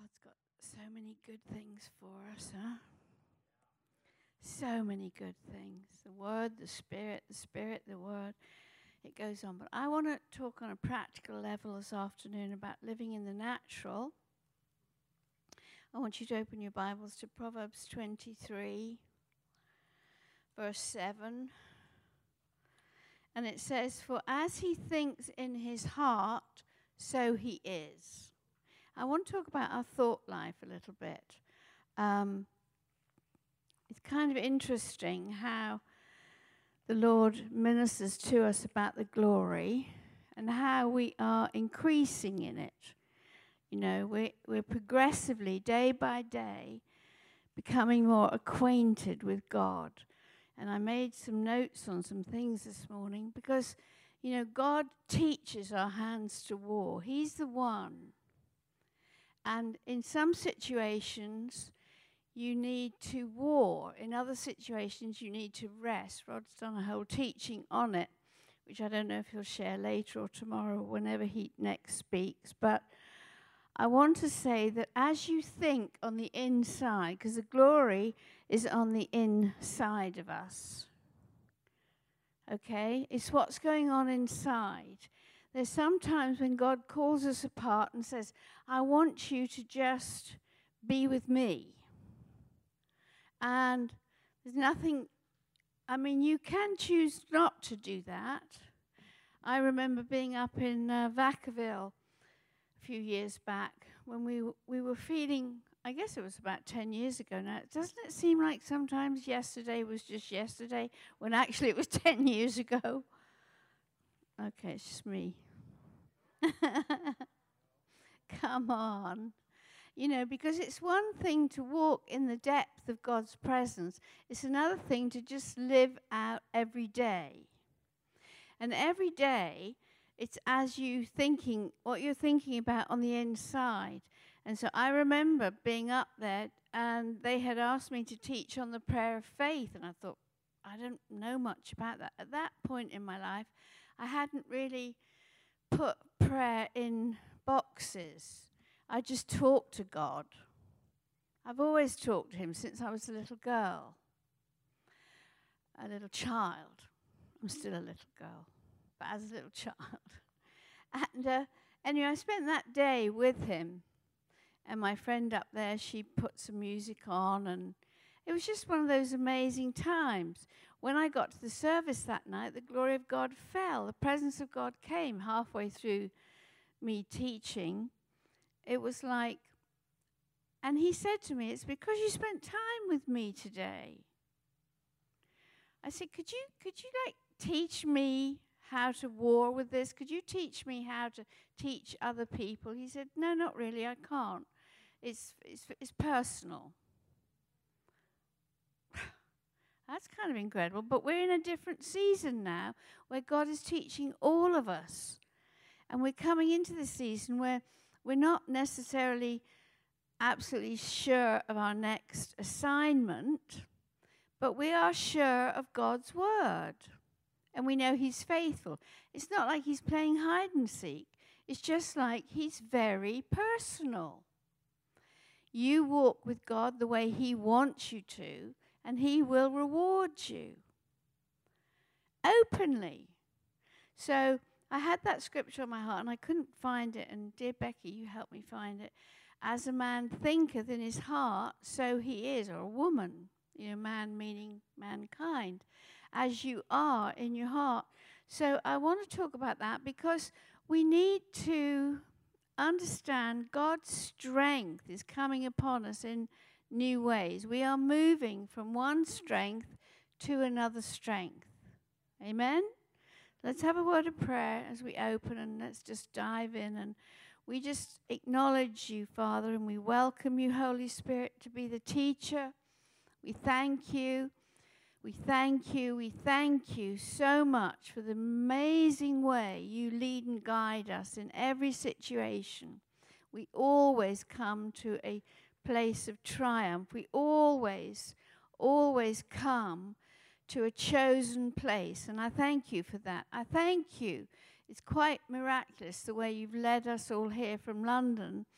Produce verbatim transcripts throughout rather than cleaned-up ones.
God's got so many good things for us, huh? So many good things. The Word, the Spirit, the Spirit, the Word. It goes on. But I want to talk on a practical level this afternoon about living in the natural. I want you to open your Bibles to Proverbs twenty-three, verse seven. And it says, "For as he thinks in his heart, so he is." I want to talk about our thought life a little bit. Um, it's kind of interesting how the Lord ministers to us about the glory and how we are increasing in it. You know, we're, we're progressively, day by day, becoming more acquainted with God. And I made some notes on some things this morning because, you know, God teaches our hands to war. He's the one. And in some situations, you need to war. In other situations, you need to rest. Rod's done a whole teaching on it, which I don't know if he'll share later or tomorrow, or whenever he next speaks. But I want to say that as you think on the inside, because the glory is on the inside of us, okay? It's what's going on inside. There's sometimes when God calls us apart and says, I want you to just be with me. And there's nothing, I mean, you can choose not to do that. I remember being up in uh, Vacaville a few years back when we w- we were feeling, I guess it was about ten years ago now. Doesn't it seem like sometimes yesterday was just yesterday when actually it was ten years ago? Okay, it's just me. Come on. You know, because it's one thing to walk in the depth of God's presence. It's another thing to just live out every day. And every day, it's as you thinking, what you're thinking about on the inside. And so I remember being up there, and they had asked me to teach on the prayer of faith. And I thought, I don't know much about that. At that point in my life, I hadn't really put prayer in boxes. I just talked to God. I've always talked to him since I was a little girl, a little child. I'm still a little girl, but as a little child. And uh, anyway, I spent that day with him. And my friend up there, she put some music on, and it was just one of those amazing times. When I got to the service that night, the glory of God fell. The presence of God came halfway through me teaching. It was like, and he said to me, it's because you spent time with me today. I said, could you, could you like teach me how to war with this? Could you teach me how to teach other people? He said, no, not really, I can't. It's, it's, it's personal. That's kind of incredible, but we're in a different season now where God is teaching all of us. And we're coming into this season where we're not necessarily absolutely sure of our next assignment, but we are sure of God's word. And we know he's faithful. It's not like he's playing hide and seek. It's just like he's very personal. You walk with God the way he wants you to, and he will reward you openly. So I had that scripture on my heart, and I couldn't find it. And dear Becky, you helped me find it. As a man thinketh in his heart, so he is, or a woman. You know, man meaning mankind. As you are in your heart. So I want to talk about that because we need to understand God's strength is coming upon us in new ways. We are moving from one strength to another strength. Amen? Let's have a word of prayer as we open, and let's just dive in. And we just acknowledge you, Father, and we welcome you, Holy Spirit, to be the teacher. We thank you. We thank you. We thank you so much for the amazing way you lead and guide us in every situation. We always come to a place of triumph. We always, always come to a chosen place, and I thank you for that. I thank you. It's quite miraculous the way you've led us all here from London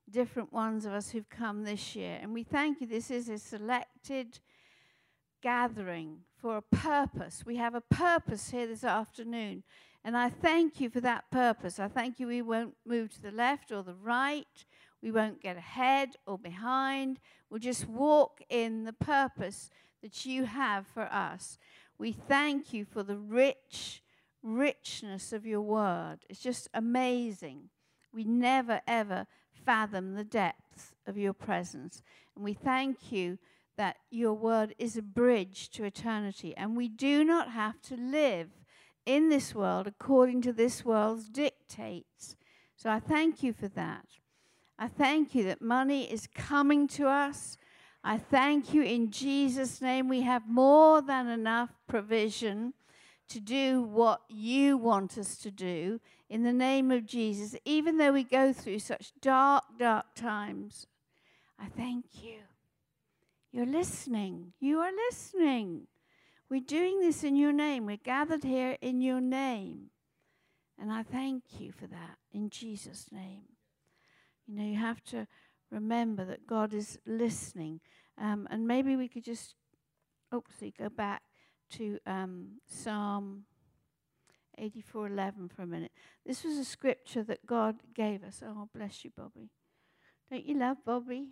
different ones of us who've come this year. And we thank you. This is a selected gathering for a purpose. We have a purpose here this afternoon. And I thank you for that purpose. I thank you we won't move to the left or the right. We won't get ahead or behind. We'll just walk in the purpose that you have for us. We thank you for the rich richness of your word. It's just amazing. We never, ever fathom the depth of your presence. And we thank you that your word is a bridge to eternity. And we do not have to live in this world according to this world's dictates. So I thank you for that. I thank you that money is coming to us. I thank you in Jesus' name. We have more than enough provision to do what you want us to do in the name of Jesus. Even though we go through such dark, dark times, I thank you. You're listening. You are listening. We're doing this in your name. We're gathered here in your name. And I thank you for that in Jesus' name. You know, you have to remember that God is listening. Um, and maybe we could just, oopsie, go back to um, Psalm eighty-four eleven for a minute. This was a scripture that God gave us. Oh, bless you, Bobby. Don't you love Bobby?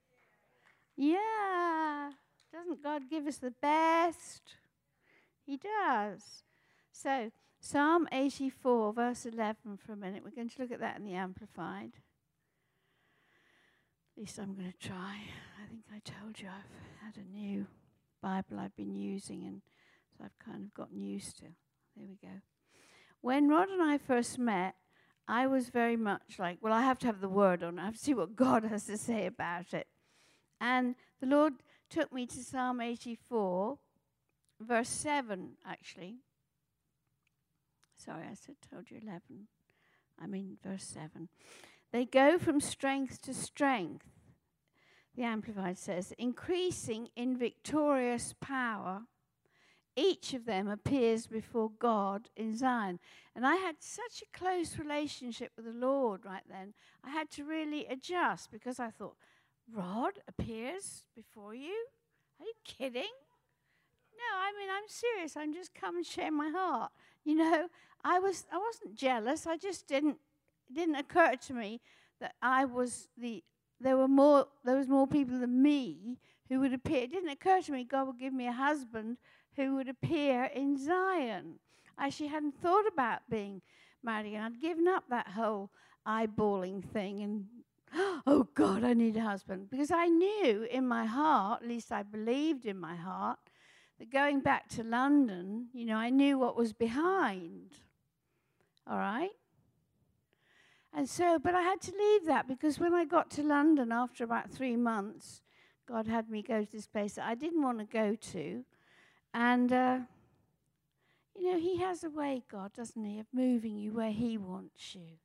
Yeah. Doesn't God give us the best? He does. So, Psalm eighty-four, verse eleven for a minute. We're going to look at that in the Amplified. At least I'm going to try. I think I told you I've had a new Bible I've been using, and so I've kind of gotten used to. There we go. When Rod and I first met, I was very much like, well, I have to have the word on. I have to see what God has to say about it. And the Lord took me to Psalm eighty-four, verse seven, actually. Sorry, I said told you eleven. I mean verse seven. They go from strength to strength, the Amplified says, increasing in victorious power. Each of them appears before God in Zion. And I had such a close relationship with the Lord right then. I had to really adjust because I thought, Rod appears before you? Are you kidding? No, I mean, I'm serious. I'm just come and share my heart. You know, I was I wasn't jealous. I just didn't it didn't occur to me that I was the there were more there was more people than me who would appear. It didn't occur to me God would give me a husband who would appear in Zion. I actually hadn't thought about being married, and I'd given up that whole eyeballing thing and oh God, I need a husband. Because I knew in my heart, at least I believed in my heart, that going back to London, you know, I knew what was behind. All right? And so, but I had to leave that because when I got to London after about three months, God had me go to this place that I didn't want to go to. And, uh, you know, he has a way, God, doesn't he, of moving you where he wants you.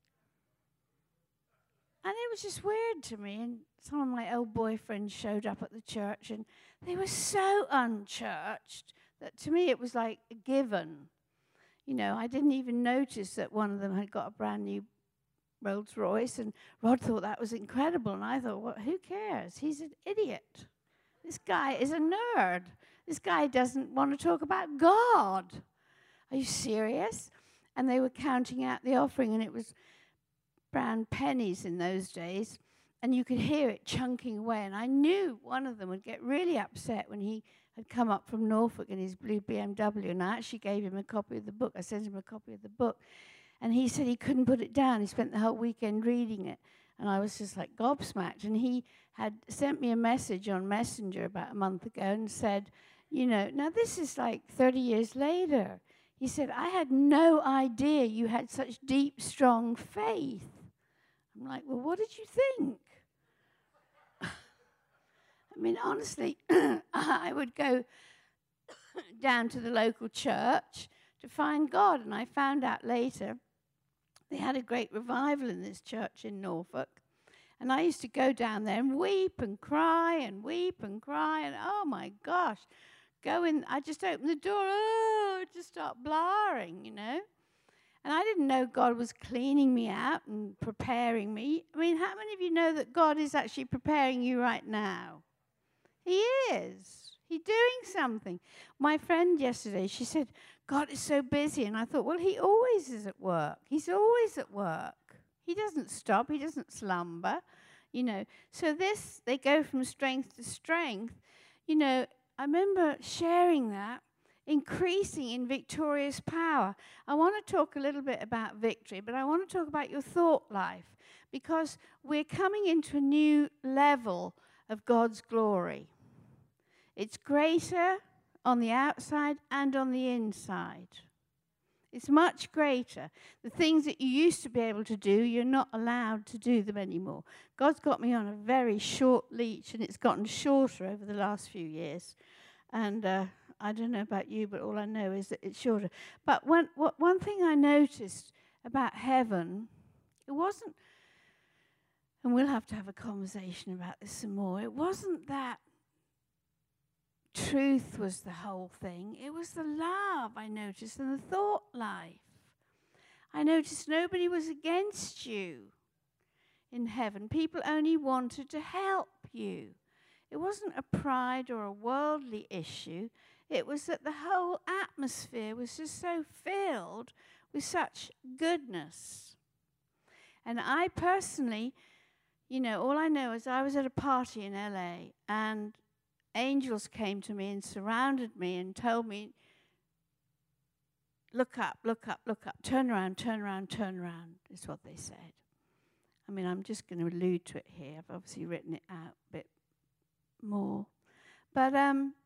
And it was just weird to me. And some of my old boyfriends showed up at the church, and they were so unchurched that to me it was like a given. You know, I didn't even notice that one of them had got a brand new Rolls Royce, and Rod thought that was incredible. And I thought, well, who cares? He's an idiot. This guy is a nerd. This guy doesn't want to talk about God. Are you serious? And they were counting out the offering, and it was brown pennies in those days, and you could hear it chunking away. And I knew one of them would get really upset when he had come up from Norfolk in his blue B M W, and I actually gave him a copy of the book. I sent him a copy of the book, and he said he couldn't put it down. He spent the whole weekend reading it, and I was just like gobsmacked. And he had sent me a message on Messenger about a month ago and said, you know, now this is like thirty years later. He said, I had no idea you had such deep, strong faith. I'm like, well, what did you think? I mean, honestly, I would go down to the local church to find God, and I found out later they had a great revival in this church in Norfolk, and I used to go down there and weep and cry and weep and cry, and oh my gosh, go in, I just open the door, oh, just start blaring, you know. And I didn't know God was cleaning me out and preparing me. I mean, how many of you know that God is actually preparing you right now? He is. He's doing something. My friend yesterday, she said, God is so busy. And I thought, well, he always is at work. He's always at work. He doesn't stop. He doesn't slumber, you know. So this, they go from strength to strength. You know, I remember sharing that. Increasing in victorious power. I want to talk a little bit about victory, but I want to talk about your thought life, because we're coming into a new level of God's glory. It's greater on the outside and on the inside. It's much greater. The things that you used to be able to do, you're not allowed to do them anymore. God's got me on a very short leash, and it's gotten shorter over the last few years. And uh, I don't know about you, but all I know is that it's shorter. But one, what, one thing I noticed about heaven, it wasn't, and we'll have to have a conversation about this some more, it wasn't that truth was the whole thing. It was the love I noticed and the thought life. I noticed nobody was against you in heaven. People only wanted to help you. It wasn't a pride or a worldly issue. It was that the whole atmosphere was just so filled with such goodness. And I personally, you know, all I know is I was at a party in L A, and angels came to me and surrounded me and told me, look up, look up, look up, turn around, turn around, turn around, is what they said. I mean, I'm just going to allude to it here. I've obviously written it out a bit more. But, um,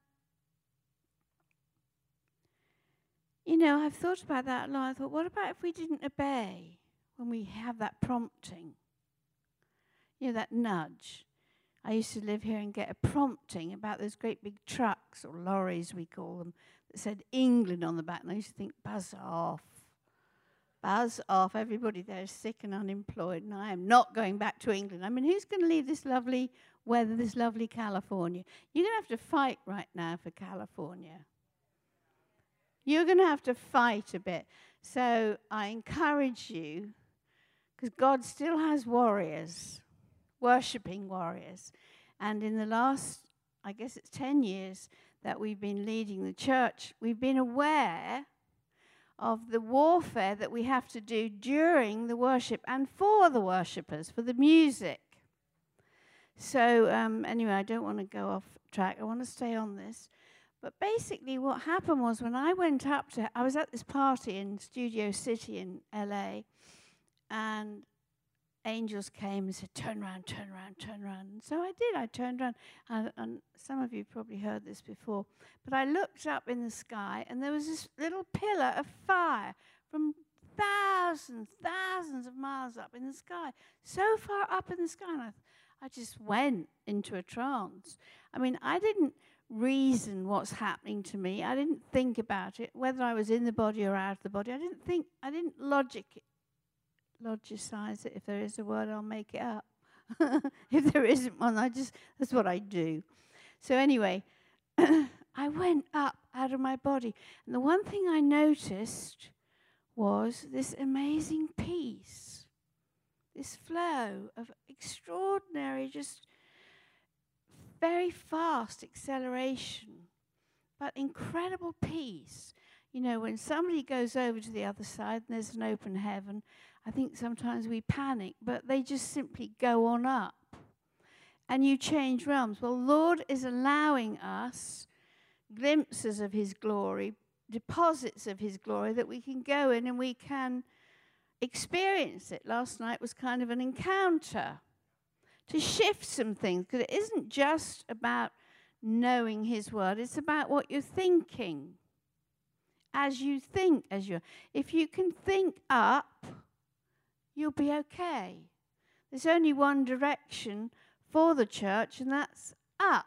you know, I've thought about that a lot. I thought, what about if we didn't obey when we have that prompting? You know, that nudge. I used to live here and get a prompting about those great big trucks, or lorries we call them, that said England on the back. And I used to think, buzz off. Buzz off. Everybody there is sick and unemployed, and I am not going back to England. I mean, who's going to leave this lovely weather, this lovely California? You're going to have to fight right now for California. You're going to have to fight a bit. So I encourage you, because God still has warriors, worshipping warriors. And in the last, I guess it's ten years that we've been leading the church, we've been aware of the warfare that we have to do during the worship and for the worshippers, for the music. So um, anyway, I don't want to go off track. I want to stay on this. But basically what happened was, when I went up to, I was at this party in Studio City in L A, and angels came and said, turn around, turn around, turn around. And so I did. I turned around. And, and some of you probably heard this before. But I looked up in the sky, and there was this little pillar of fire from thousands, thousands of miles up in the sky, so far up in the sky. And I, I just went into a trance. I mean, I didn't reason what's happening to me. I didn't think about it, whether I was in the body or out of the body. I didn't think, I didn't logic it. Logicize it. If there is a word, I'll make it up. If there isn't one, I just, that's what I do. So anyway, I went up out of my body. And the one thing I noticed was this amazing peace, this flow of extraordinary, just very fast acceleration, but incredible peace. You know, when somebody goes over to the other side and there's an open heaven, I think sometimes we panic, but they just simply go on up. And you change realms. Well, Lord is allowing us glimpses of his glory, deposits of his glory, that we can go in and we can experience it. Last night was kind of an encounter to shift some things, because it isn't just about knowing his word. It's about what you're thinking. As you think, as you, if you can think up, you'll be okay. There's only one direction for the church, and that's up.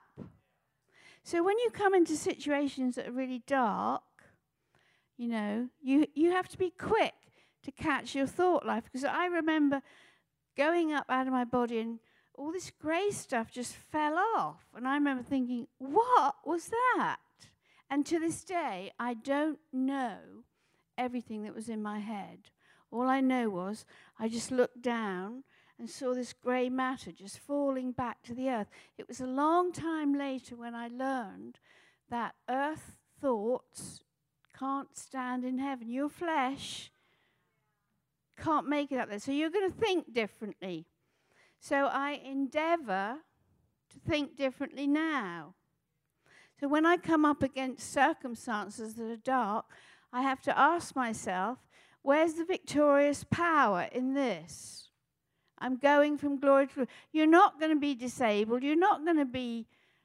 So when you come into situations that are really dark, you know, you, you have to be quick to catch your thought life. Because I remember going up out of my body, and all this grey stuff just fell off. And I remember thinking, what was that? And to this day, I don't know everything that was in my head. All I know was I just looked down and saw this grey matter just falling back to the earth. It was a long time later when I learned that earth thoughts can't stand in heaven. Your flesh can't make it up there. So you're going to think differently. So I endeavour to think differently now. So when I come up against circumstances that are dark, I have to ask myself, where's the victorious power in this? I'm going from glory to glory. You're not going to be disabled. You're not going to be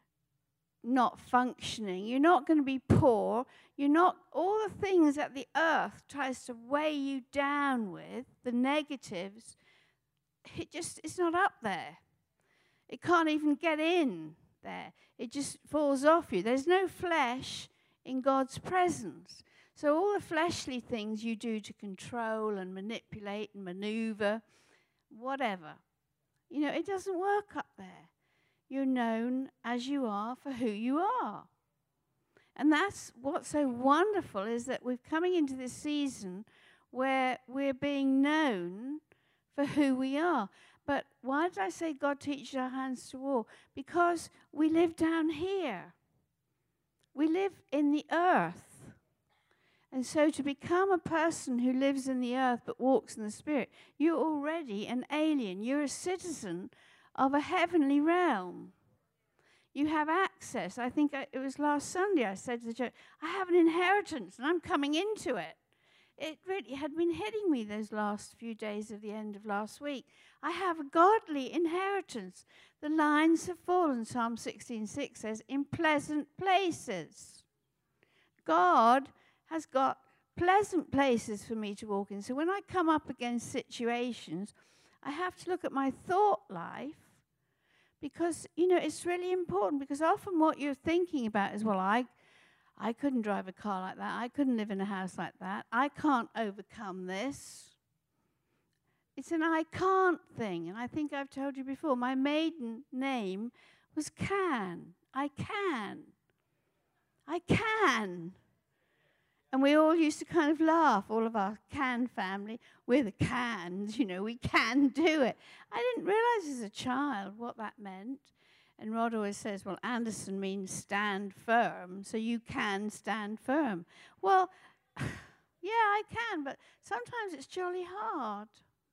not functioning. You're not going to be poor. You're not, all the things that the earth tries to weigh you down with, the negatives, it just, it's not up there. It can't even get in there. It just falls off you. There's no flesh in God's presence. So all the fleshly things you do to control and manipulate and maneuver, whatever, you know, it doesn't work up there. You're known as you are for who you are. And that's what's so wonderful, is that we're coming into this season where we're being known for who we are. But why did I say God teaches our hands to war? Because we live down here. We live in the earth. And so to become a person who lives in the earth but walks in the Spirit, you're already an alien. You're a citizen of a heavenly realm. You have access. I think I, it was last Sunday I said to the church, I have an inheritance and I'm coming into it. It really had been hitting me those last few days of the end of last week. I have a godly inheritance. The lines have fallen, Psalm sixteen six says, in pleasant places. God has got pleasant places for me to walk in. So when I come up against situations, I have to look at my thought life, because, you know, it's really important, because often what you're thinking about is, well, I I couldn't drive a car like that. I couldn't live in a house like that. I can't overcome this. It's an I can't thing. And I think I've told you before, my maiden name was Can. I can. I can. And we all used to kind of laugh, all of our Can family. We're the Cans, you know, we can do it. I didn't realize as a child what that meant. And Rod always says, well, Anderson means stand firm, so you can stand firm. Well, yeah, I can, but sometimes it's jolly hard.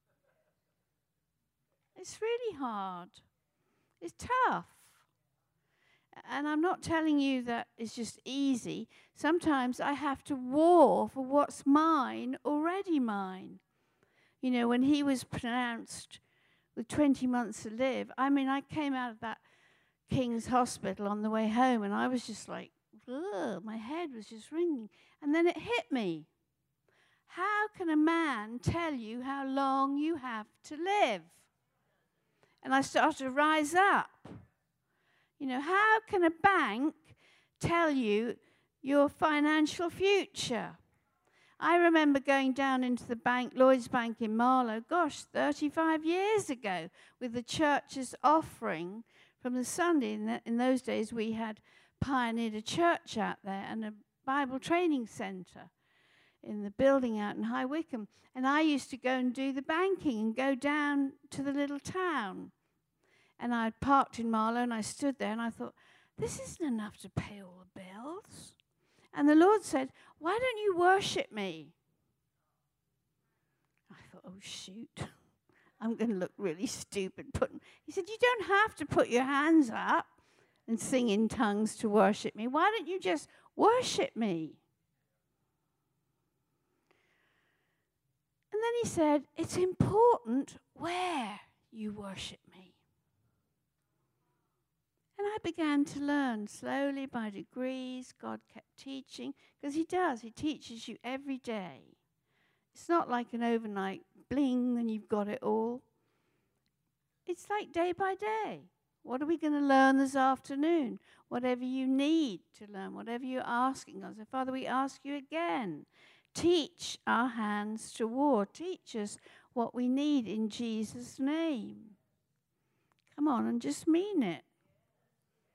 It's really hard. It's tough. And I'm not telling you that it's just easy. Sometimes I have to war for what's mine, already mine. You know, when he was pronounced with twenty months to live, I mean, I came out of that King's Hospital on the way home, and I was just like, ugh, my head was just ringing. And then it hit me. How can a man tell you how long you have to live? And I started to rise up. You know, how can a bank tell you your financial future? I remember going down into the bank, Lloyd's Bank in Marlow, gosh, thirty-five years ago, with the church's offering from the Sunday. In, the, in those days, we had pioneered a church out there and a Bible training centre in the building out in High Wycombe. And I used to go and do the banking and go down to the little town. And I parked in Marlow, and I stood there, and I thought, this isn't enough to pay all the bills. And the Lord said, why don't you worship me? I thought, oh, shoot. I'm going to look really stupid. Putting. He said, you don't have to put your hands up and sing in tongues to worship me. Why don't you just worship me? And then he said, it's important where you worship me. And I began to learn slowly by degrees. God kept teaching, because he does. He teaches you every day. It's not like an overnight bling and you've got it all. It's like day by day. What are we going to learn this afternoon? Whatever you need to learn, whatever you're asking us. So, Father, we ask you again, teach our hands to war. Teach us what we need in Jesus' name. Come on and just mean it.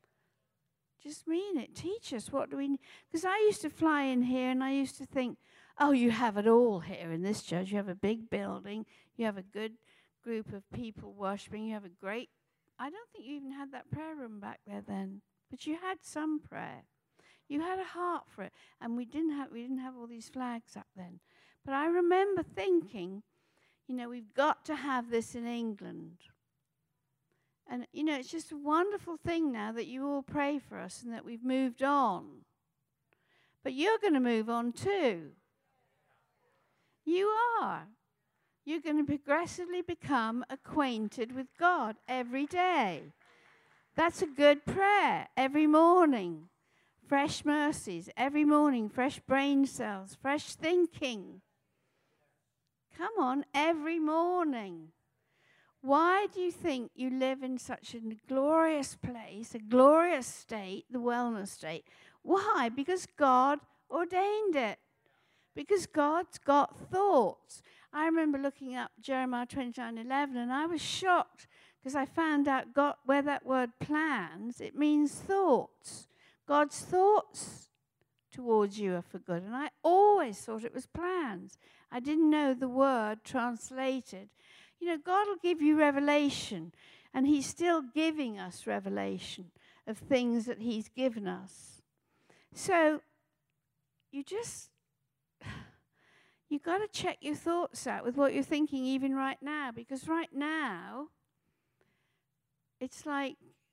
Just mean it. Teach us what do we need. Because I used to fly in here and I used to think, Oh, you have it all here in this church. You have a big building. You have a good group of people worshiping. You have a great, I don't think you even had that prayer room back there then, but you had some prayer. You had a heart for it, and we didn't have we didn't have all these flags up then. But I remember thinking, you know, we've got to have this in England. And, you know, it's just a wonderful thing now that you all pray for us and that we've moved on. But you're going to move on too. You are. You're going to progressively become acquainted with God every day. That's a good prayer every morning. Fresh mercies every morning, fresh brain cells, fresh thinking. Come on, every morning. Why do you think you live in such a glorious place, a glorious state, the wellness state? Why? Because God ordained it. Because God's got thoughts. I remember looking up Jeremiah twenty-nine eleven, and I was shocked because I found out God, where that word plans, it means thoughts. God's thoughts towards you are for good. And I always thought it was plans. I didn't know the word translated. You know, God will give you revelation, and he's still giving us revelation of things that he's given us. So you just, you got to check your thoughts out with what you're thinking even right now, because right now, it's like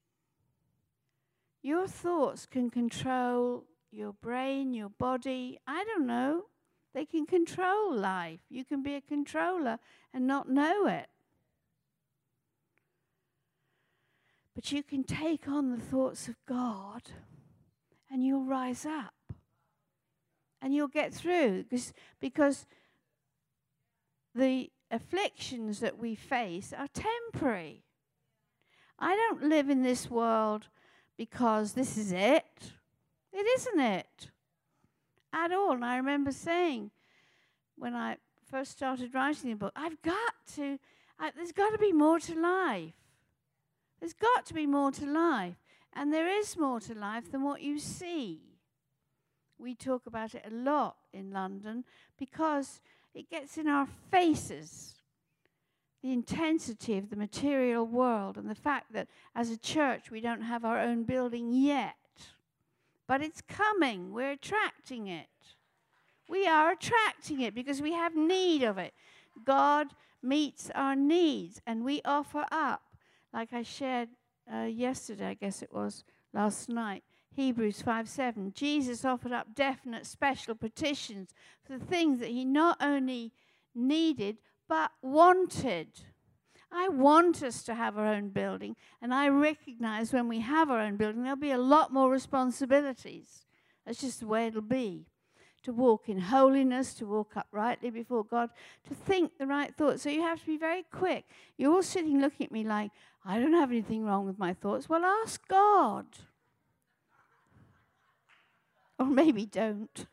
your thoughts can control your brain, your body. I don't know. They can control life. You can be a controller and not know it. But you can take on the thoughts of God and you'll rise up. And you'll get through. Because, because the afflictions that we face are temporary. I don't live in this world because this is it. It isn't it. At all. And I remember saying when I first started writing the book, I've got to, I, there's got to be more to life. There's got to be more to life. And there is more to life than what you see. We talk about it a lot in London because it gets in our faces. The intensity of the material world and the fact that as a church we don't have our own building yet. But it's coming. We're attracting it. We are attracting it because we have need of it. God meets our needs, and we offer up, like I shared uh, yesterday, I guess it was, last night, Hebrews five seven. Jesus offered up definite special petitions for the things that he not only needed, but wanted. I want us to have our own building, and I recognize when we have our own building, there'll be a lot more responsibilities. That's just the way it'll be. To walk in holiness, to walk uprightly before God, to think the right thoughts. So you have to be very quick. You're all sitting looking at me like, I don't have anything wrong with my thoughts. Well, ask God. Or maybe don't.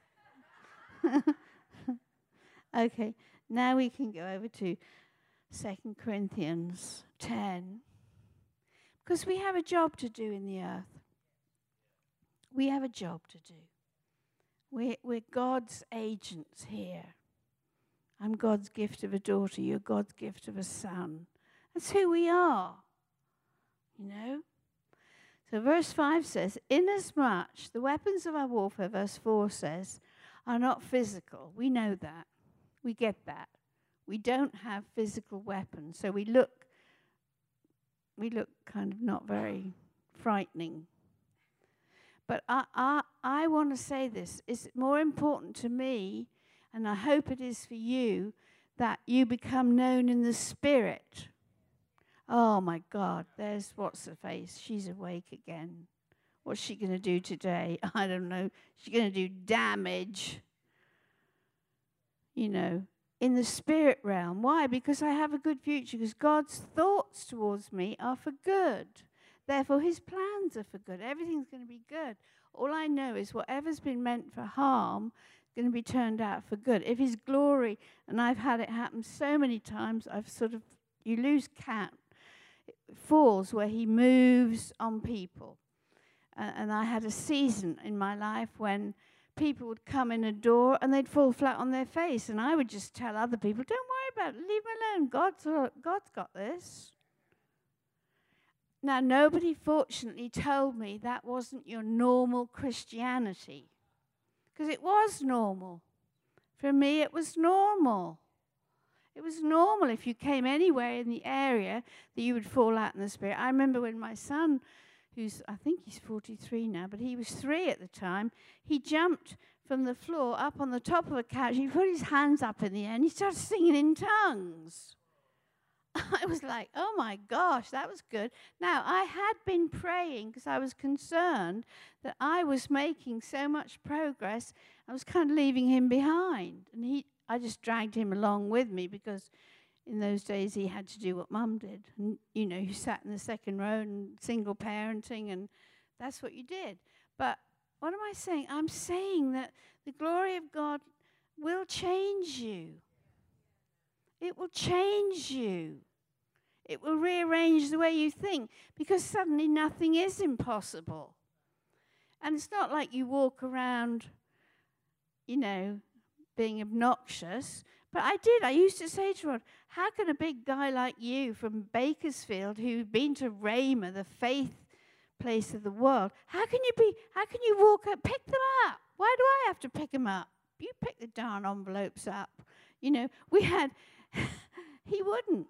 Okay, now we can go over to Second Corinthians ten. Because we have a job to do in the earth. We have a job to do. We're, we're God's agents here. I'm God's gift of a daughter. You're God's gift of a son. That's who we are. You know? So verse five says, inasmuch the weapons of our warfare, verse four says, are not physical. We know that. We get that. We don't have physical weapons, so we look, we look kind of not very frightening. But I, I, I want to say this. It's more important to me, and I hope it is for you, that you become known in the Spirit. Oh, my God, there's what's-her-face. She's awake again. What's she going to do today? I don't know. She's going to do damage. You know. In the spirit realm. Why? Because I have a good future. Because God's thoughts towards me are for good. Therefore, his plans are for good. Everything's going to be good. All I know is whatever's been meant for harm is going to be turned out for good. If his glory, and I've had it happen so many times, I've sort of, you lose count. It falls where he moves on people. Uh, and I had a season in my life when people would come in a door and they'd fall flat on their face. And I would just tell other people, don't worry about it, leave them alone. God's, God's got this. Now, nobody fortunately told me that wasn't your normal Christianity. Because it was normal. For me, it was normal. It was normal if you came anywhere in the area that you would fall out in the spirit. I remember when my son, who's, I think he's forty-three now, but he was three at the time, he jumped from the floor up on the top of a couch. He put his hands up in the air and he started singing in tongues. I was like, oh my gosh, that was good. Now, I had been praying because I was concerned that I was making so much progress, I was kind of leaving him behind. And he, I just dragged him along with me because in those days he had to do what Mum did. And, you know, you sat in the second row and single parenting, and that's what you did. But what am I saying? I'm saying that the glory of God will change you. It will change you. It will rearrange the way you think, because suddenly nothing is impossible. And it's not like you walk around, you know, being obnoxious. But I did. I used to say to Rod, how can a big guy like you from Bakersfield, who'd been to Rhema, the faith place of the world, how can you be, how can you walk up, pick them up? Why do I have to pick them up? You pick the darn envelopes up. You know, we had... He wouldn't.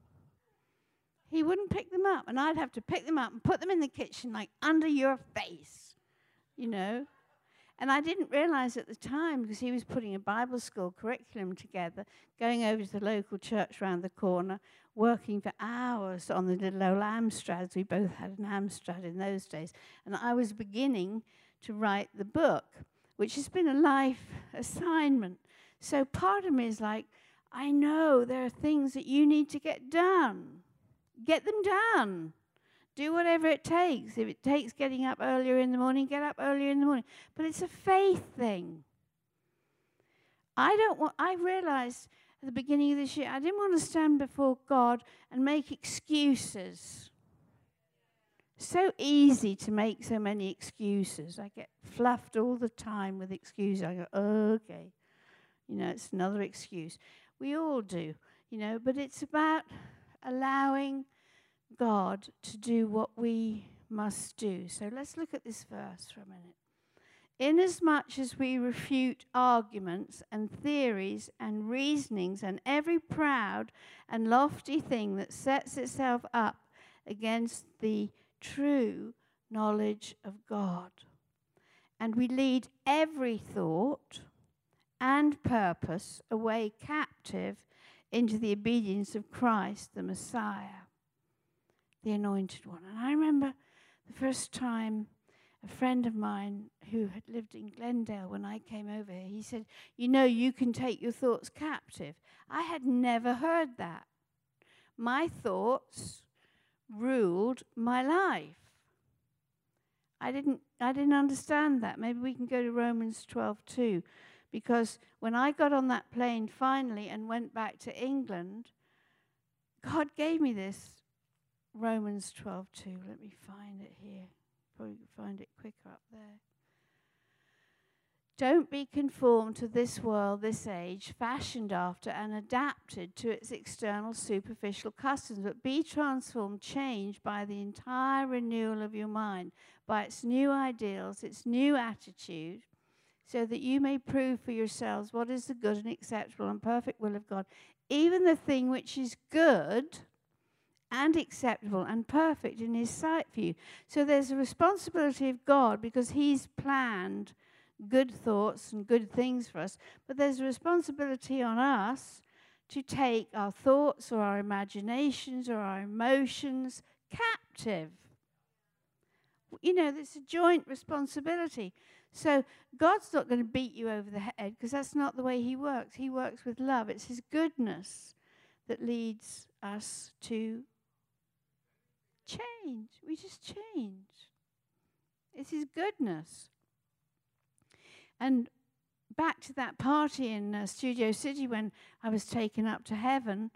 He wouldn't pick them up. And I'd have to pick them up and put them in the kitchen, like under your face, you know. And I didn't realize at the time, because he was putting a Bible school curriculum together, going over to the local church around the corner, working for hours on the little old Amstrad. We both had an Amstrad in those days. And I was beginning to write the book, which has been a life assignment. So part of me is like, I know there are things that you need to get done. Get them done. Do whatever it takes. If it takes getting up earlier in the morning, get up earlier in the morning. But it's a faith thing. I don't want, I realized at the beginning of this year, I didn't want to stand before God and make excuses. So easy to make so many excuses. I get fluffed all the time with excuses. I go, oh, okay. You know, it's another excuse. We all do, you know, but it's about allowing God to do what we must do. So let's look at this verse for a minute. Inasmuch as we refute arguments and theories and reasonings and every proud and lofty thing that sets itself up against the true knowledge of God, and we lead every thought and purpose away captive into the obedience of Christ, the Messiah, the Anointed One. And I remember the first time a friend of mine who had lived in Glendale, when I came over here, he said, you know, you can take your thoughts captive. I had never heard that. My thoughts ruled my life. I didn't, I didn't understand that. Maybe we can go to Romans twelve two. Because when I got on that plane finally and went back to England, God gave me this Romans twelve two. Let me find it here. Probably find it quicker up there. Don't be conformed to this world, this age, fashioned after and adapted to its external superficial customs, but be transformed, changed by the entire renewal of your mind, by its new ideals, its new attitude, so that you may prove for yourselves what is the good and acceptable and perfect will of God, even the thing which is good and acceptable and perfect in his sight for you. So there's a responsibility of God, because he's planned good thoughts and good things for us, but there's a responsibility on us to take our thoughts or our imaginations or our emotions captive. You know, it's a joint responsibility. So God's not going to beat you over the head, because that's not the way he works. He works with love. It's his goodness that leads us to change. We just change. It's his goodness. And back to that party in uh, Studio City when I was taken up to heaven,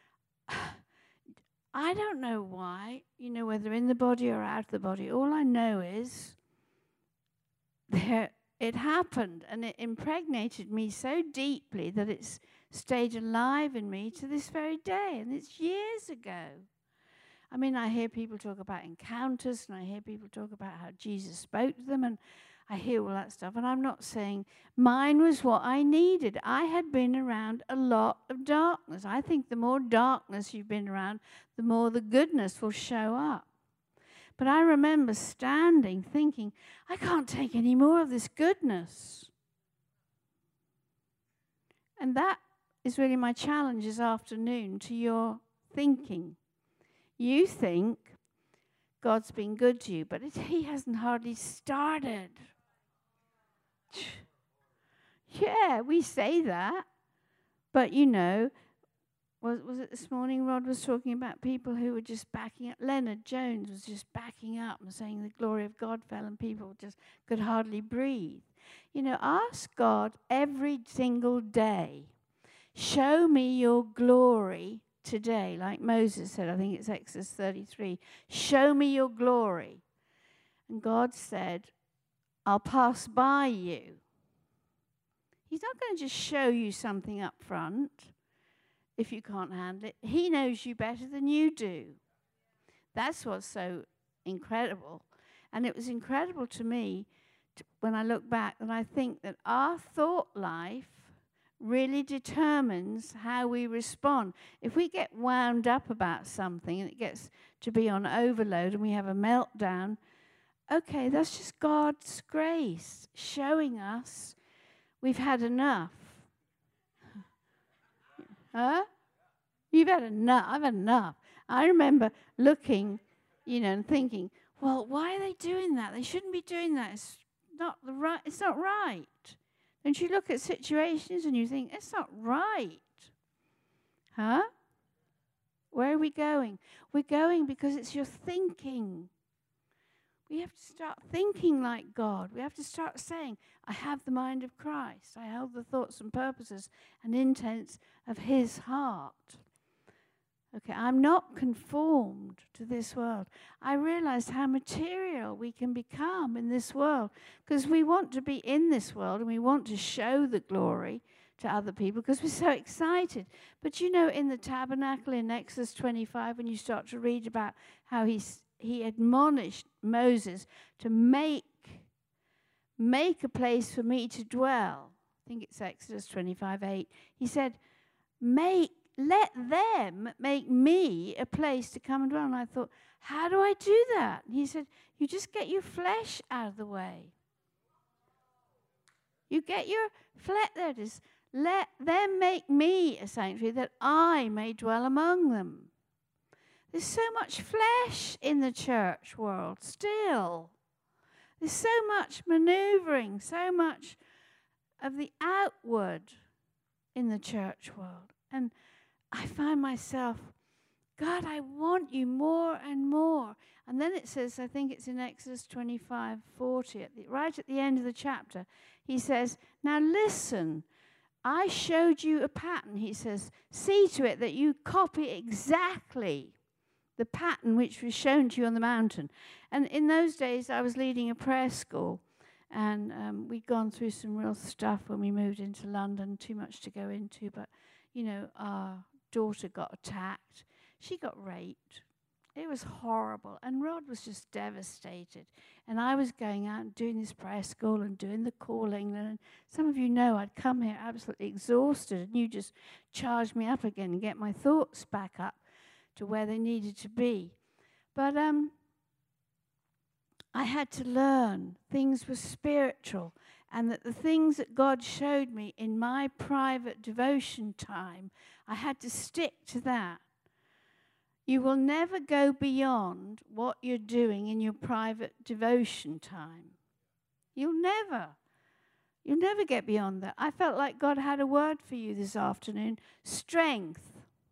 I don't know why, you know, whether in the body or out of the body. All I know is there it happened, and it impregnated me so deeply that it's stayed alive in me to this very day, and it's years ago. I mean, I hear people talk about encounters, and I hear people talk about how Jesus spoke to them, and I hear all that stuff, and I'm not saying mine was what I needed. I had been around a lot of darkness. I think the more darkness you've been around, the more the goodness will show up. But I remember standing thinking, I can't take any more of this goodness. And that is really my challenge this afternoon to your thinking. You think God's been good to you, but it, he hasn't hardly started. Yeah, we say that, but you know, was, was it this morning Rod was talking about people who were just backing up? Leonard Jones was just backing up and saying the glory of God fell and people just could hardly breathe. You know, ask God every single day, show me your glory today, like Moses said, I think it's Exodus thirty-three, show me your glory. And God said, I'll pass by you. He's not going to just show you something up front if you can't handle it. He knows you better than you do. That's what's so incredible. And it was incredible to me to, when I look back, and I think that our thought life really determines how we respond. If we get wound up about something and it gets to be on overload and we have a meltdown, okay, that's just God's grace showing us we've had enough. Huh? You've had enough. I've had enough. I remember looking, you know, and thinking, well, why are they doing that? They shouldn't be doing that. It's not the right. It's not right. Don't you look at situations and you think, it's not right. Huh? Where are we going? We're going because it's your thinking. We have to start thinking like God. We have to start saying, I have the mind of Christ. I hold the thoughts and purposes and intents of his heart. Okay, I'm not conformed to this world. I realized how material we can become in this world because we want to be in this world and we want to show the glory to other people because we're so excited. But you know, in the tabernacle in Exodus twenty-five, when you start to read about how he's He admonished Moses to make, make a place for me to dwell. I think it's Exodus twenty-five eight. He said, make, let them make me a place to come and dwell. And I thought, how do I do that? And he said, you just get your flesh out of the way. You get your flesh, there it is. Let them make me a sanctuary that I may dwell among them. There's so much flesh in the church world still. There's so much maneuvering, so much of the outward in the church world. And I find myself, God, I want you more and more. And then it says, I think it's in Exodus twenty-five forty, at the, right at the end of the chapter, he says, now listen, I showed you a pattern. He says, see to it that you copy exactly the pattern which was shown to you on the mountain. And in those days, I was leading a prayer school, and um, we'd gone through some real stuff when we moved into London, too much to go into, but, you know, our daughter got attacked. She got raped. It was horrible, and Rod was just devastated. And I was going out and doing this prayer school and doing the calling, and some of you know I'd come here absolutely exhausted, and you just charged me up again and get my thoughts back up to where they needed to be. But um, I had to learn things were spiritual, and that the things that God showed me in my private devotion time, I had to stick to that. You will never go beyond what you're doing in your private devotion time. You'll never. You'll never get beyond that. I felt like God had a word for you this afternoon. Strength.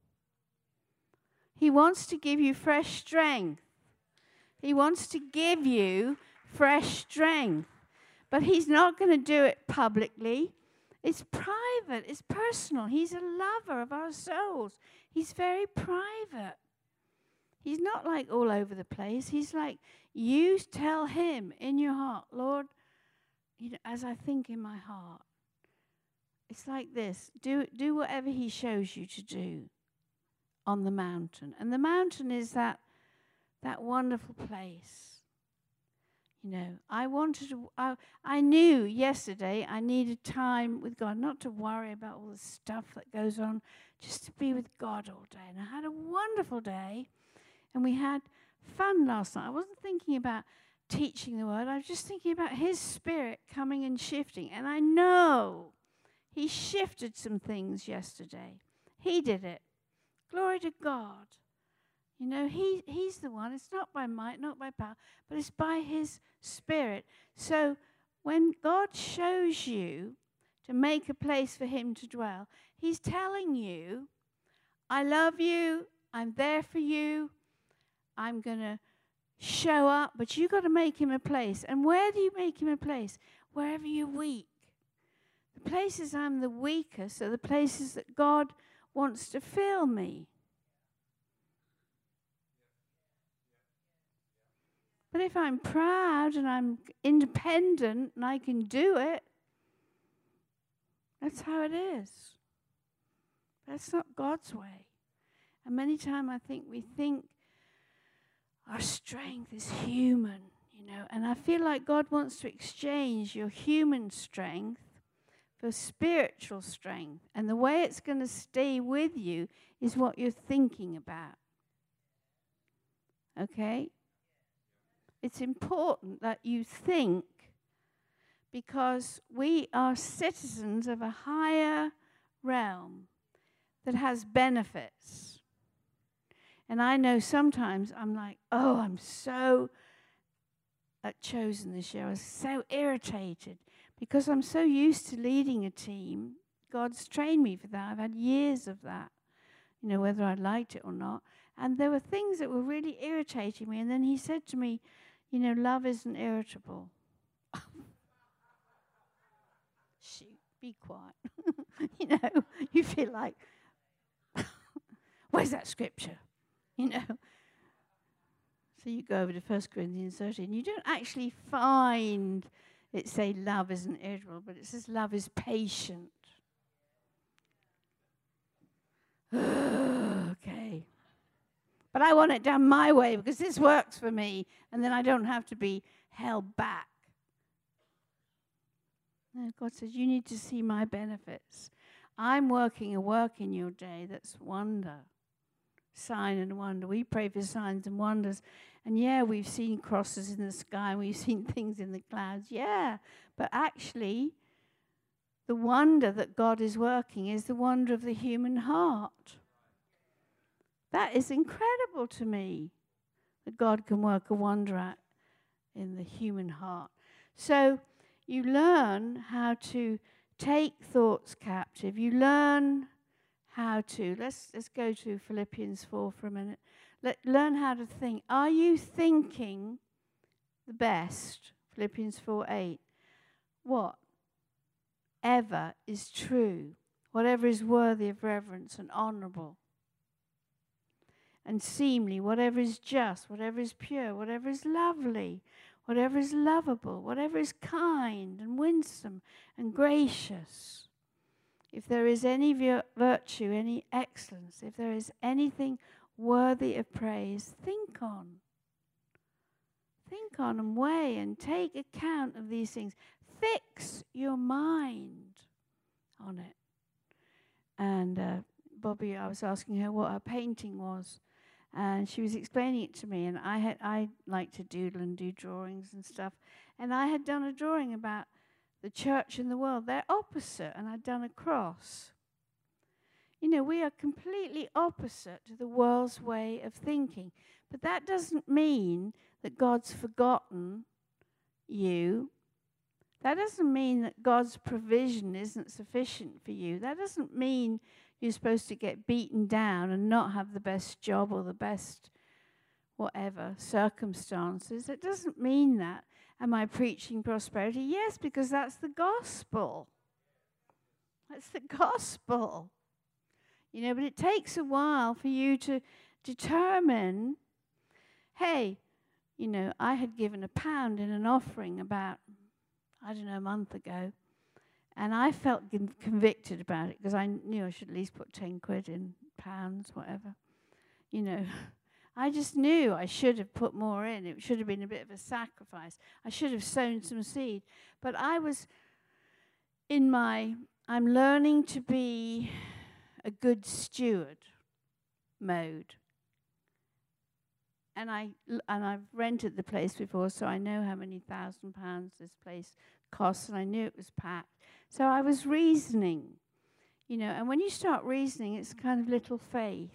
He wants to give you fresh strength. He wants to give you fresh strength. But he's not going to do it publicly. It's private. It's personal. He's a lover of our souls. He's very private. He's not like all over the place. He's like, you tell him in your heart, Lord, you know, as I think in my heart, it's like this. Do, do whatever he shows you to do on the mountain. And the mountain is that, that wonderful place. You know, I wanted to, I, I knew yesterday I needed time with God, not to worry about all the stuff that goes on, just to be with God all day. And I had a wonderful day, and we had fun last night. I wasn't thinking about teaching the word. I was just thinking about his spirit coming and shifting. And I know he shifted some things yesterday. He did it. Glory to God. You know, he, he's the one. It's not by might, not by power, but it's by his spirit. So when God shows you to make a place for him to dwell, he's telling you, I love you, I'm there for you, I'm going to show up, but you've got to make him a place. And where do you make him a place? Wherever you're weak. The places I'm the weakest are the places that God wants to fill me. But if I'm proud and I'm independent and I can do it, that's how it is. That's not God's way. And many times I think we think our strength is human, you know, and I feel like God wants to exchange your human strength for spiritual strength. And the way it's going to stay with you is what you're thinking about. Okay? It's important that you think, because we are citizens of a higher realm that has benefits. And I know sometimes I'm like, oh, I'm so at Chosen this year. I was so irritated because I'm so used to leading a team. God's trained me for that. I've had years of that, you know, whether I liked it or not. And there were things that were really irritating me. And then he said to me, you know, love isn't irritable. Shoot, be quiet. You know, you feel like, where's that scripture? You know. So you go over to First Corinthians thirteen. You don't actually find it say love isn't irritable, but it says love is patient. Okay. But I want it done my way because this works for me, and then I don't have to be held back. No, God says, you need to see my benefits. I'm working a work in your day that's wonder, sign and wonder. We pray for signs and wonders. And yeah, we've seen crosses in the sky, and we've seen things in the clouds. Yeah, but actually, the wonder that God is working is the wonder of the human heart. That is incredible to me, that God can work a wonder at in the human heart. So you learn how to take thoughts captive. You learn how to, let's, let's go to Philippians four for a minute. Let, learn how to think. Are you thinking the best? Philippians four eight. What? Ever is true. Whatever is worthy of reverence and honorable and seemly, whatever is just, whatever is pure, whatever is lovely, whatever is lovable, whatever is kind and winsome and gracious. If there is any vir- virtue, any excellence, if there is anything worthy of praise, think on. Think on and weigh and take account of these things. Fix your mind on it. And uh, Bobby, I was asking her what her painting was. And she was explaining it to me, and I had I like to doodle and do drawings and stuff. And I had done a drawing about the church and the world. They're opposite, and I'd done a cross. You know, we are completely opposite to the world's way of thinking. But that doesn't mean that God's forgotten you. That doesn't mean that God's provision isn't sufficient for you. That doesn't mean you're supposed to get beaten down and not have the best job or the best whatever circumstances. It doesn't mean that. Am I preaching prosperity? Yes, because that's the gospel. That's the gospel. You know, but it takes a while for you to determine, hey, you know, I had given a pound in an offering about I don't know, a month ago. And I felt con- convicted about it because I knew I should at least put ten quid in, pounds, whatever. You know, I just knew I should have put more in. It should have been a bit of a sacrifice. I should have sown some seed. But I was in my, I'm learning to be a good steward mode. And, I, and I've rented the place before, so I know how many thousand pounds this place costs, and I knew it was packed. So I was reasoning, you know, and when you start reasoning, it's kind of little faith.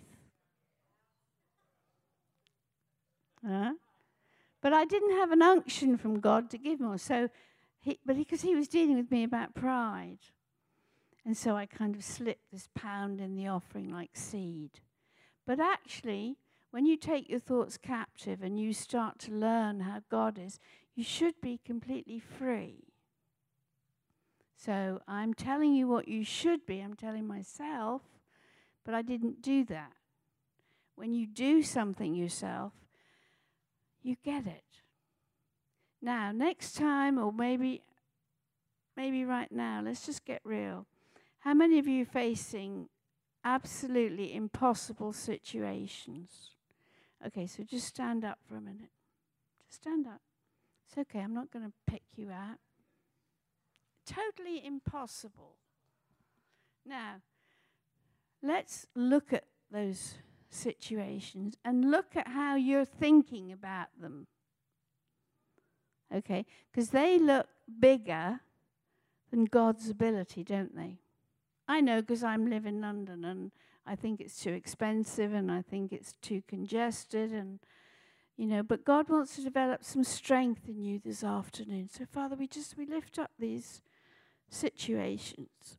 Huh? But I didn't have an unction from God to give more. So, he, but because he, he was dealing with me about pride. And so I kind of slipped this pound in the offering like seed. But actually, when you take your thoughts captive and you start to learn how God is, you should be completely free. So I'm telling you what you should be. I'm telling myself, but I didn't do that. When you do something yourself, you get it. Now, next time, or maybe, maybe right now, let's just get real. How many of you are facing absolutely impossible situations? Okay, so just stand up for a minute. Just stand up. It's okay, I'm not going to pick you out. Totally impossible. Now, let's look at those situations and look at how you're thinking about them. Okay, because they look bigger than God's ability, don't they? I know because I live in London and I think it's too expensive and I think it's too congested and, you know, but God wants to develop some strength in you this afternoon. So, Father, we just, we lift up these situations.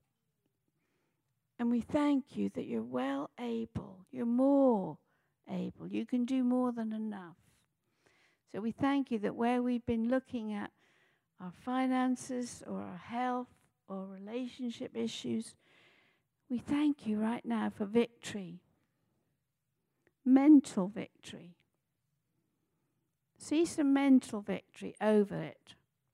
And we thank you that you're well able. You're more able. You can do more than enough. So we thank you that where we've been looking at our finances or our health or relationship issues, we thank you right now for victory. Mental victory. See some mental victory over it.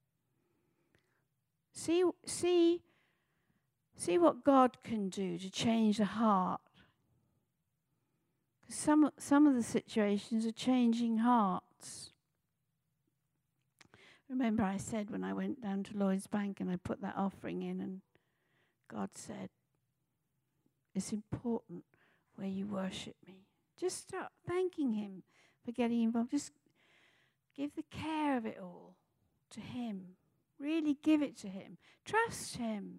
See, see, see what God can do to change the heart. Because some, some of the situations are changing hearts. Remember I said when I went down to Lloyd's Bank and I put that offering in and God said, it's important where you worship me. Just start thanking him for getting involved. Just give the care of it all to him. Really give it to him. Trust him.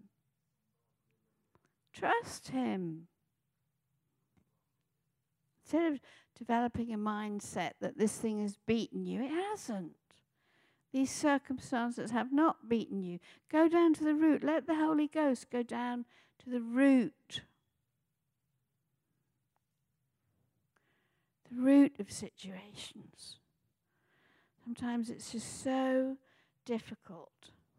Trust him. Instead of developing a mindset that this thing has beaten you, it hasn't. These circumstances have not beaten you. Go down to the root. Let the Holy Ghost go down to the root. The root of situations. Sometimes it's just so difficult.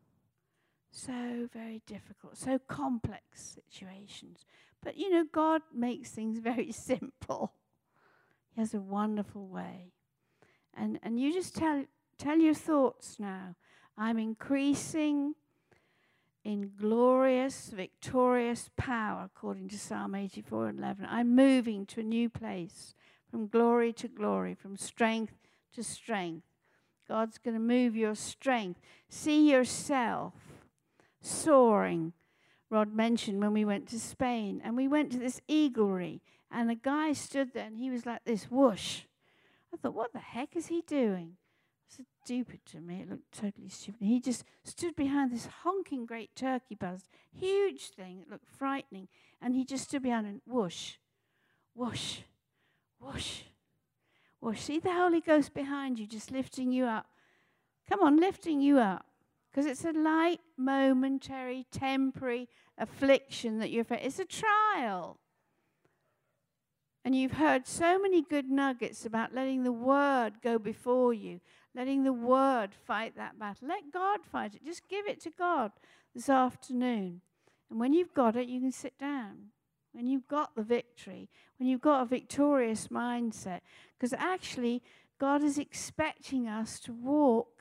So very difficult. So complex situations. But, you know, God makes things very simple. He has a wonderful way. And and you just tell tell your thoughts now. I'm increasing in glorious, victorious power, according to Psalm eighty-four and eleven. I'm moving to a new place, from glory to glory, from strength to strength. God's going to move your strength. See yourself soaring. Rod mentioned when we went to Spain, and we went to this eaglery, and a guy stood there, and he was like this, whoosh. I thought, what the heck is he doing? It was stupid to me. It looked totally stupid. He just stood behind this honking great turkey buzz, huge thing. It looked frightening, and he just stood behind and whoosh, whoosh, whoosh, whoosh. See the Holy Ghost behind you, just lifting you up. Come on, lifting you up. Because it's a light, momentary, temporary affliction that you're facing. It's a trial. And you've heard so many good nuggets about letting the Word go before you, letting the Word fight that battle. Let God fight it. Just give it to God this afternoon. And when you've got it, you can sit down. When you've got the victory, when you've got a victorious mindset. Because actually, God is expecting us to walk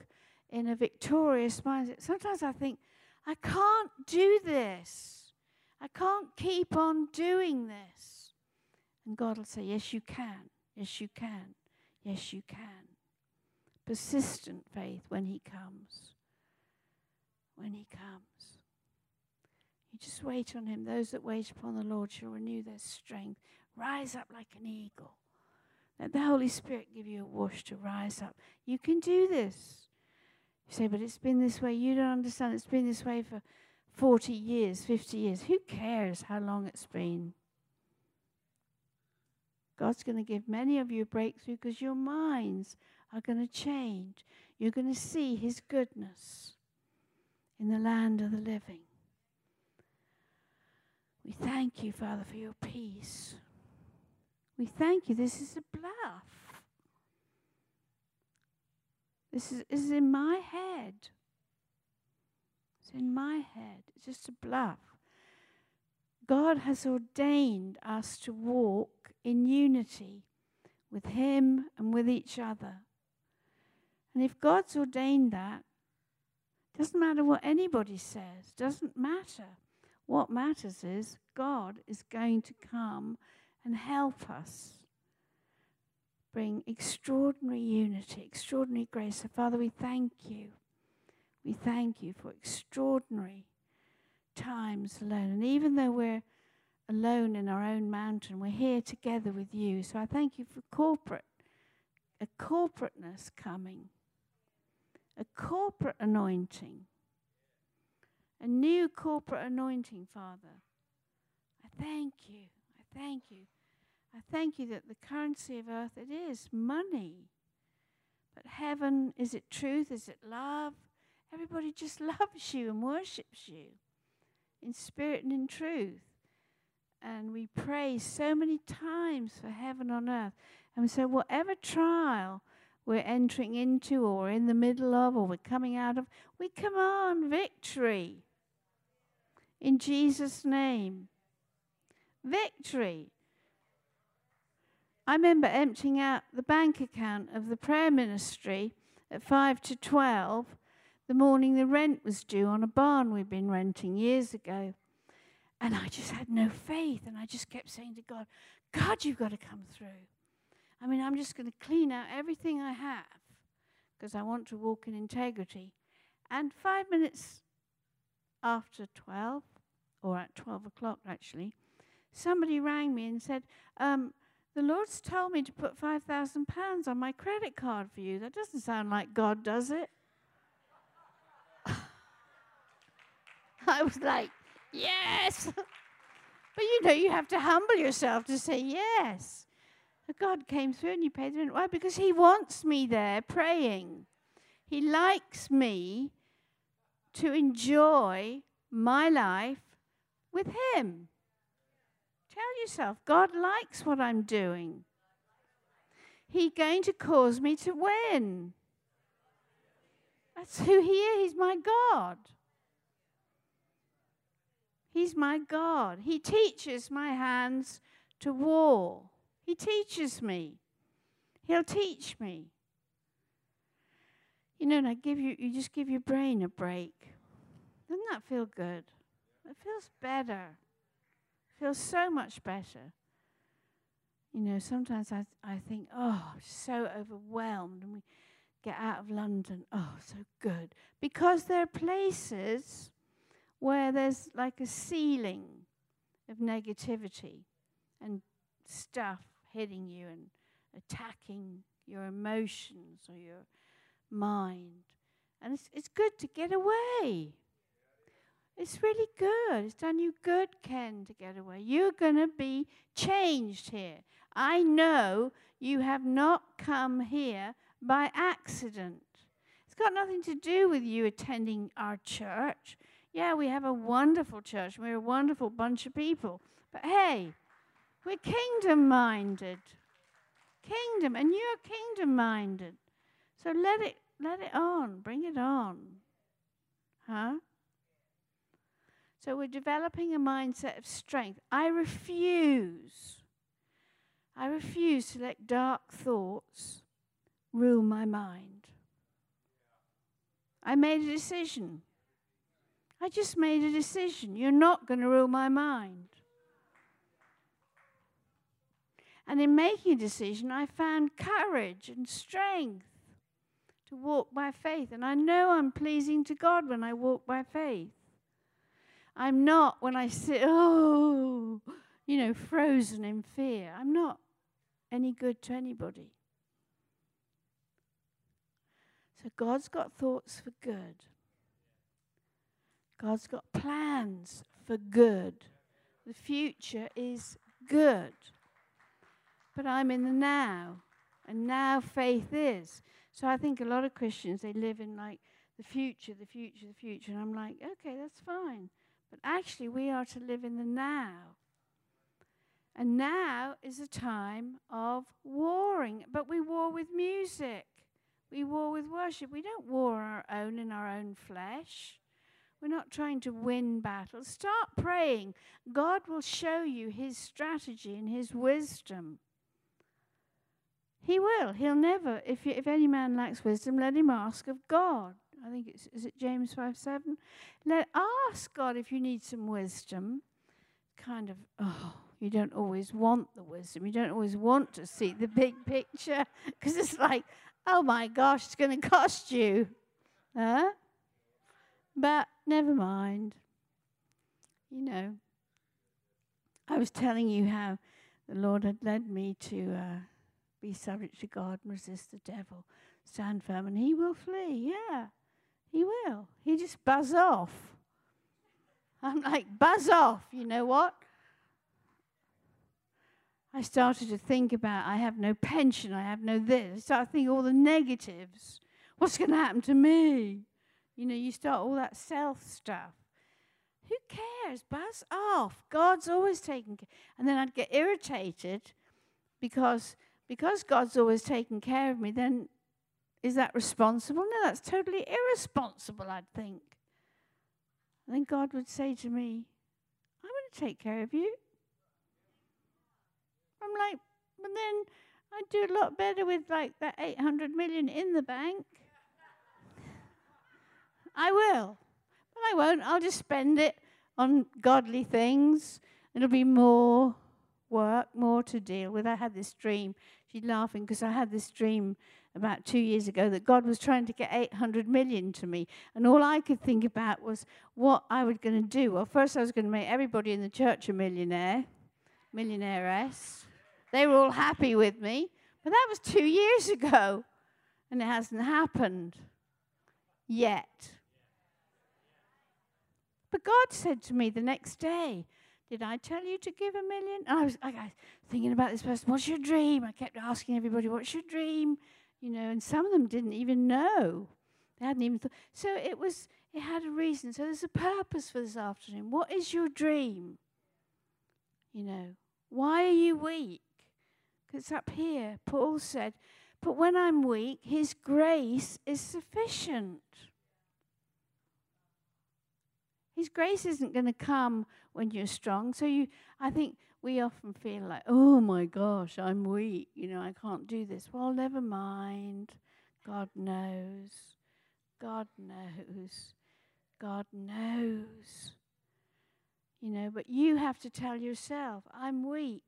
in a victorious mindset. Sometimes I think, I can't do this. I can't keep on doing this. And God will say, yes, you can. Yes, you can. Yes, you can. Persistent faith when he comes. When he comes. You just wait on him. Those that wait upon the Lord shall renew their strength. Rise up like an eagle. Let the Holy Spirit give you a whoosh to rise up. You can do this. You say, but it's been this way. You don't understand. It's been this way for forty years, fifty years. Who cares how long it's been? God's going to give many of you a breakthrough because your minds are going to change. You're going to see his goodness in the land of the living. We thank you, Father, for your peace. We thank you. This is a bluff. This is, this is in my head. It's in my head. It's just a bluff. God has ordained us to walk in unity with him and with each other. And if God's ordained that, doesn't matter what anybody says, doesn't matter. What matters is God is going to come and help us bring extraordinary unity, extraordinary grace. So, Father, we thank you. We thank you for extraordinary times alone. And even though we're alone in our own mountain, we're here together with you. So I thank you for corporate, a corporateness coming, a corporate anointing, a new corporate anointing, Father. I thank you. I thank you. I thank you that the currency of earth, it is money. But heaven, is it truth? Is it love? Everybody just loves you and worships you in spirit and in truth. And we pray so many times for heaven on earth. And so whatever trial we're entering into or in the middle of or we're coming out of, we command victory. In Jesus' name. Victory. I remember emptying out the bank account of the prayer ministry at five to twelve, the morning the rent was due on a barn we'd been renting years ago. And I just had no faith, and I just kept saying to God, God, you've got to come through. I mean, I'm just going to clean out everything I have because I want to walk in integrity. And five minutes after twelve, or at twelve o'clock actually, somebody rang me and said, um, the Lord's told me to put five thousand pounds on my credit card for you. That doesn't sound like God, does it? I was like, yes. But you know, you have to humble yourself to say yes. But God came through and he paid the rent. Why? Because he wants me there praying. He likes me to enjoy my life with him. Tell yourself, God likes what I'm doing. He's going to cause me to win. That's who he is. He's my God. He's my God. He teaches my hands to war. He teaches me. He'll teach me. You know, and I give you, you just give your brain a break. Doesn't that feel good? It feels better. It feels so much better. You know, sometimes I, I think, oh, I'm so overwhelmed. And we get out of London. Oh, so good. Because there are places where there's like a ceiling of negativity and stuff hitting you and attacking your emotions or your mind. And it's, it's good to get away. It's really good. It's done you good, Ken, to get away. You're going to be changed here. I know you have not come here by accident. It's got nothing to do with you attending our church. Yeah, we have a wonderful church. We're a wonderful bunch of people. But hey, we're kingdom-minded. Kingdom, and you're kingdom-minded. So let it, let it on. Bring it on. Huh? So we're developing a mindset of strength. I refuse. I refuse to let dark thoughts rule my mind. I made a decision. I just made a decision. You're not going to rule my mind. And in making a decision, I found courage and strength to walk by faith. And I know I'm pleasing to God when I walk by faith. I'm not when I sit, oh, you know, frozen in fear. I'm not any good to anybody. So God's got thoughts for good. God's got plans for good. The future is good. But I'm in the now. And now faith is. So I think a lot of Christians, they live in like the future, the future, the future. And I'm like, okay, that's fine. But actually we are to live in the now. And now is a time of warring. But we war with music. We war with worship. We don't war our own in our own flesh. We're not trying to win battles. Start praying. God will show you his strategy and his wisdom. He will. He'll never. If you, if any man lacks wisdom, let him ask of God. I think it's, is it James five seven? Let ask God if you need some wisdom. Kind of, oh, you don't always want the wisdom. You don't always want to see the big picture. Because it's like, oh my gosh, it's going to cost you. Huh? But never mind. You know, I was telling you how the Lord had led me to uh, be subject to God and resist the devil. Stand firm and he will flee. Yeah, he will. He just buzz off. I'm like, buzz off. You know what? I started to think about, I have no pension, I have no this. I started thinking all the negatives. What's going to happen to me? You know, you start all that self stuff. Who cares? Buzz off. God's always taking care. And then I'd get irritated because, because God's always taking care of me, then is that responsible? No, that's totally irresponsible, I'd think. And then God would say to me, I'm going to take care of you. I'm like, but then I'd do a lot better with like that eight hundred million in the bank. I will. But I won't. I'll just spend it on godly things. It'll be more work, more to deal with. I had this dream. She's laughing because I had this dream about two years ago that God was trying to get eight hundred million to me. And all I could think about was what I was going to do. Well, first I was going to make everybody in the church a millionaire, millionairess. They were all happy with me. But that was two years ago. And it hasn't happened yet. But God said to me the next day, did I tell you to give a million? And I was, I was thinking about this person, what's your dream? I kept asking everybody, what's your dream? You know, and some of them didn't even know. They hadn't even thought. So it was, it had a reason. So there's a purpose for this afternoon. What is your dream? You know, why are you weak? Because it's up here. Paul said, but when I'm weak, his grace is sufficient. His grace isn't going to come when you're strong. So you, I think we often feel like, oh my gosh, I'm weak. You know, I can't do this. Well, never mind. God knows. God knows. God knows. You know, but you have to tell yourself, I'm weak.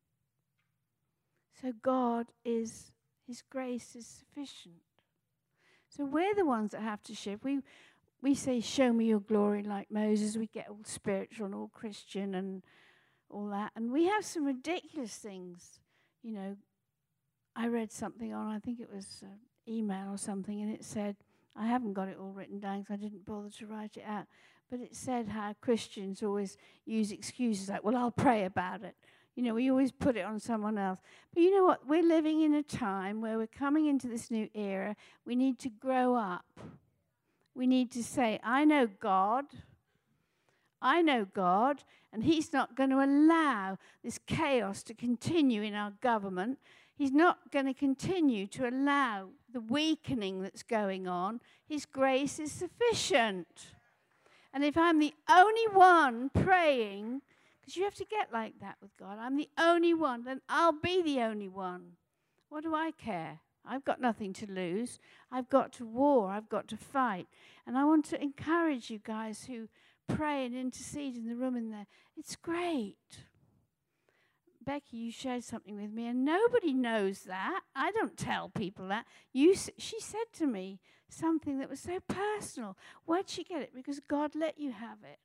So God is, his grace is sufficient. So we're the ones that have to shift. We We say, show me your glory like Moses. We get all spiritual and all Christian and all that. And we have some ridiculous things. You know, I read something on, I think it was uh, email or something, and it said, I haven't got it all written down because I didn't bother to write it out, but it said how Christians always use excuses like, well, I'll pray about it. You know, we always put it on someone else. But you know what? We're living in a time where we're coming into this new era. We need to grow up. We need to say, I know God. I know God, and he's not going to allow this chaos to continue in our government. He's not going to continue to allow the weakening that's going on. His grace is sufficient. And if I'm the only one praying, because you have to get like that with God, I'm the only one, then I'll be the only one. What do I care? I've got nothing to lose. I've got to war. I've got to fight. And I want to encourage you guys who pray and intercede in the room in there. It's great. Becky, you shared something with me, and nobody knows that. I don't tell people that. You, s- she said to me something that was so personal. Where'd she get it? Because God let you have it.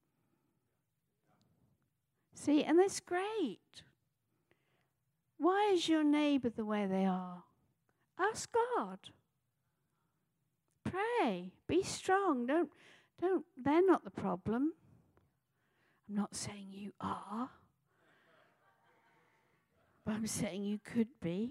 See, and that's great. Why is your neighbor the way they are? Ask God. Pray. Be strong. Don't, don't, they're not the problem. I'm not saying you are, but I'm saying you could be.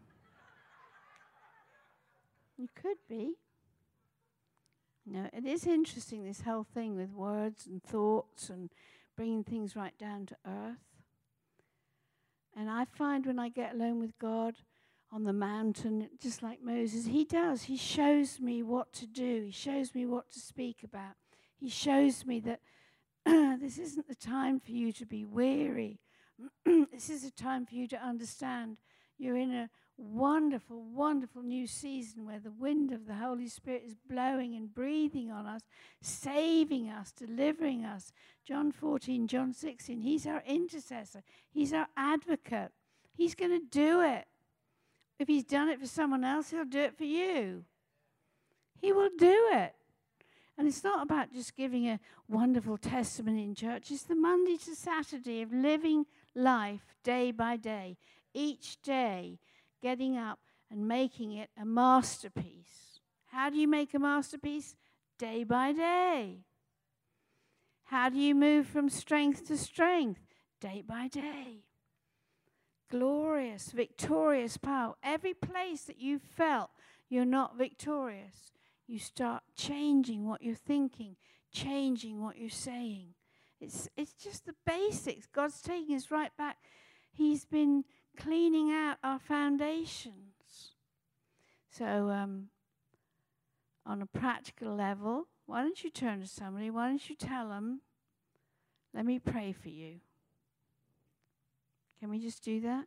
You could be. No, it is interesting, this whole thing with words and thoughts and bringing things right down to earth. And I find when I get alone with God on the mountain, just like Moses, he does. He shows me what to do. He shows me what to speak about. He shows me that this isn't the time for you to be weary. This is a time for you to understand you're in a wonderful, wonderful new season where the wind of the Holy Spirit is blowing and breathing on us, saving us, delivering us. John fourteen, John sixteen, he's our intercessor. He's our advocate. He's going to do it. If he's done it for someone else, he'll do it for you. He will do it. And it's not about just giving a wonderful testimony in church. It's the Monday to Saturday of living life day by day. Each day, getting up and making it a masterpiece. How do you make a masterpiece? Day by day. How do you move from strength to strength? Day by day. Glorious, victorious power. Every place that you felt you're not victorious, you start changing what you're thinking, changing what you're saying. It's, it's just the basics. God's taking us right back. He's been cleaning out our foundations. So, um, on a practical level, why don't you turn to somebody? Why don't you tell them, let me pray for you? Can we just do that?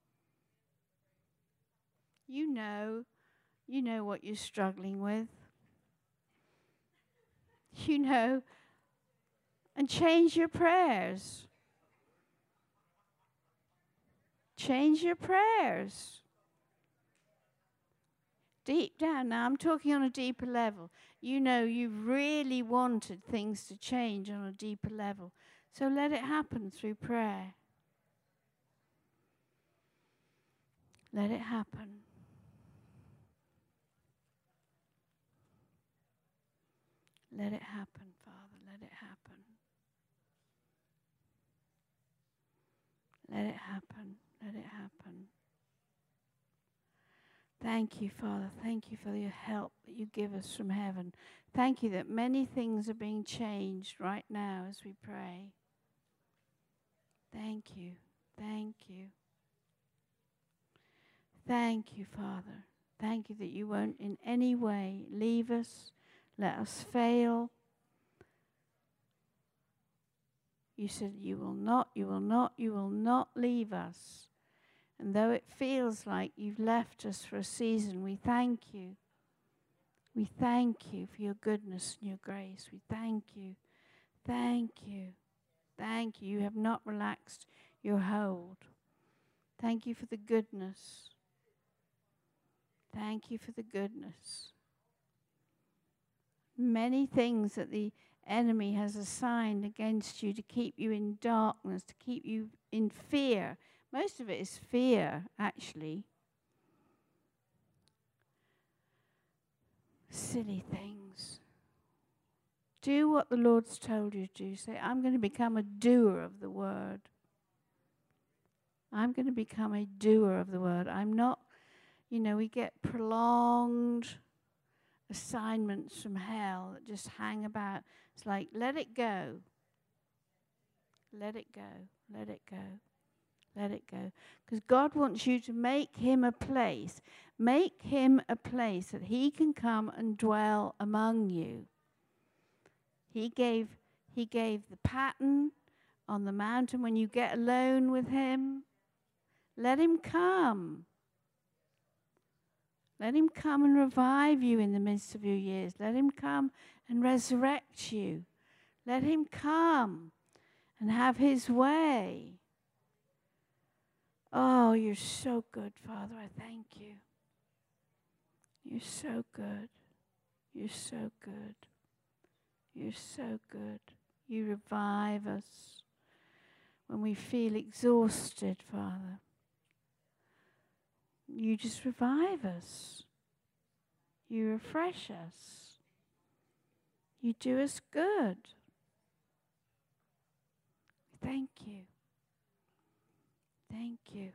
You know, you know what you're struggling with. You know, and change your prayers. Change your prayers. Deep down, now I'm talking on a deeper level. You know you really wanted things to change on a deeper level. So let it happen through prayer. Let it happen. Let it happen, Father. Let it happen. Let it happen. Let it happen. Thank you, Father. Thank you for your help that you give us from heaven. Thank you that many things are being changed right now as we pray. Thank you. Thank you. Thank you, Father. Thank you that you won't in any way leave us, let us fail. You said you will not, you will not, you will not leave us. And though it feels like you've left us for a season, we thank you. We thank you for your goodness and your grace. We thank you. Thank you. Thank you. You have not relaxed your hold. Thank you for the goodness. Thank you for the goodness. Many things that the enemy has assigned against you to keep you in darkness, to keep you in fear. Most of it is fear, actually. Silly things. Do what the Lord's told you to do. Say, I'm going to become a doer of the word. I'm going to become a doer of the word. I'm not, you know, we get prolonged assignments from hell that just hang about. It's like, let it go. Let it go. Let it go. Let it go. Because God wants you to make him a place. Make him a place that he can come and dwell among you. He gave, he gave the pattern on the mountain when you get alone with him. Let him come. Let him come and revive you in the midst of your years. Let him come and resurrect you. Let him come and have his way. Oh, you're so good, Father. I thank you. You're so good. You're so good. You're so good. You revive us when we feel exhausted, Father. You just revive us. You refresh us. You do us good. Thank you. Thank you.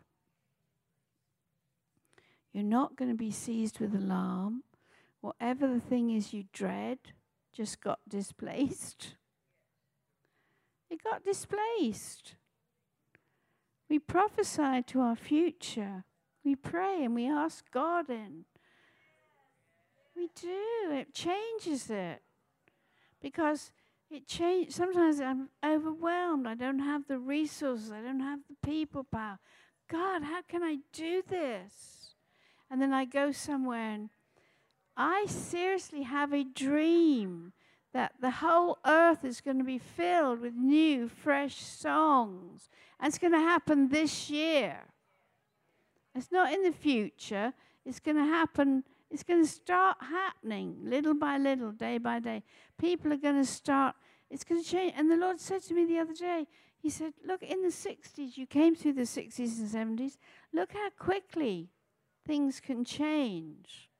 You're not going to be seized with alarm. Whatever the thing is you dread just got displaced. It got displaced. We prophesy to our future. We pray and we ask God in. We do. It changes it. Because it changes. Sometimes I'm overwhelmed. I don't have the resources. I don't have the people power. God, how can I do this? And then I go somewhere and I seriously have a dream that the whole earth is going to be filled with new, fresh songs. And it's going to happen this year. It's not in the future. It's going to happen. It's going to start happening little by little, day by day. People are going to start. It's going to change. And the Lord said to me the other day, he said, look, in the sixties, you came through the sixties and seventies. Look how quickly things can change.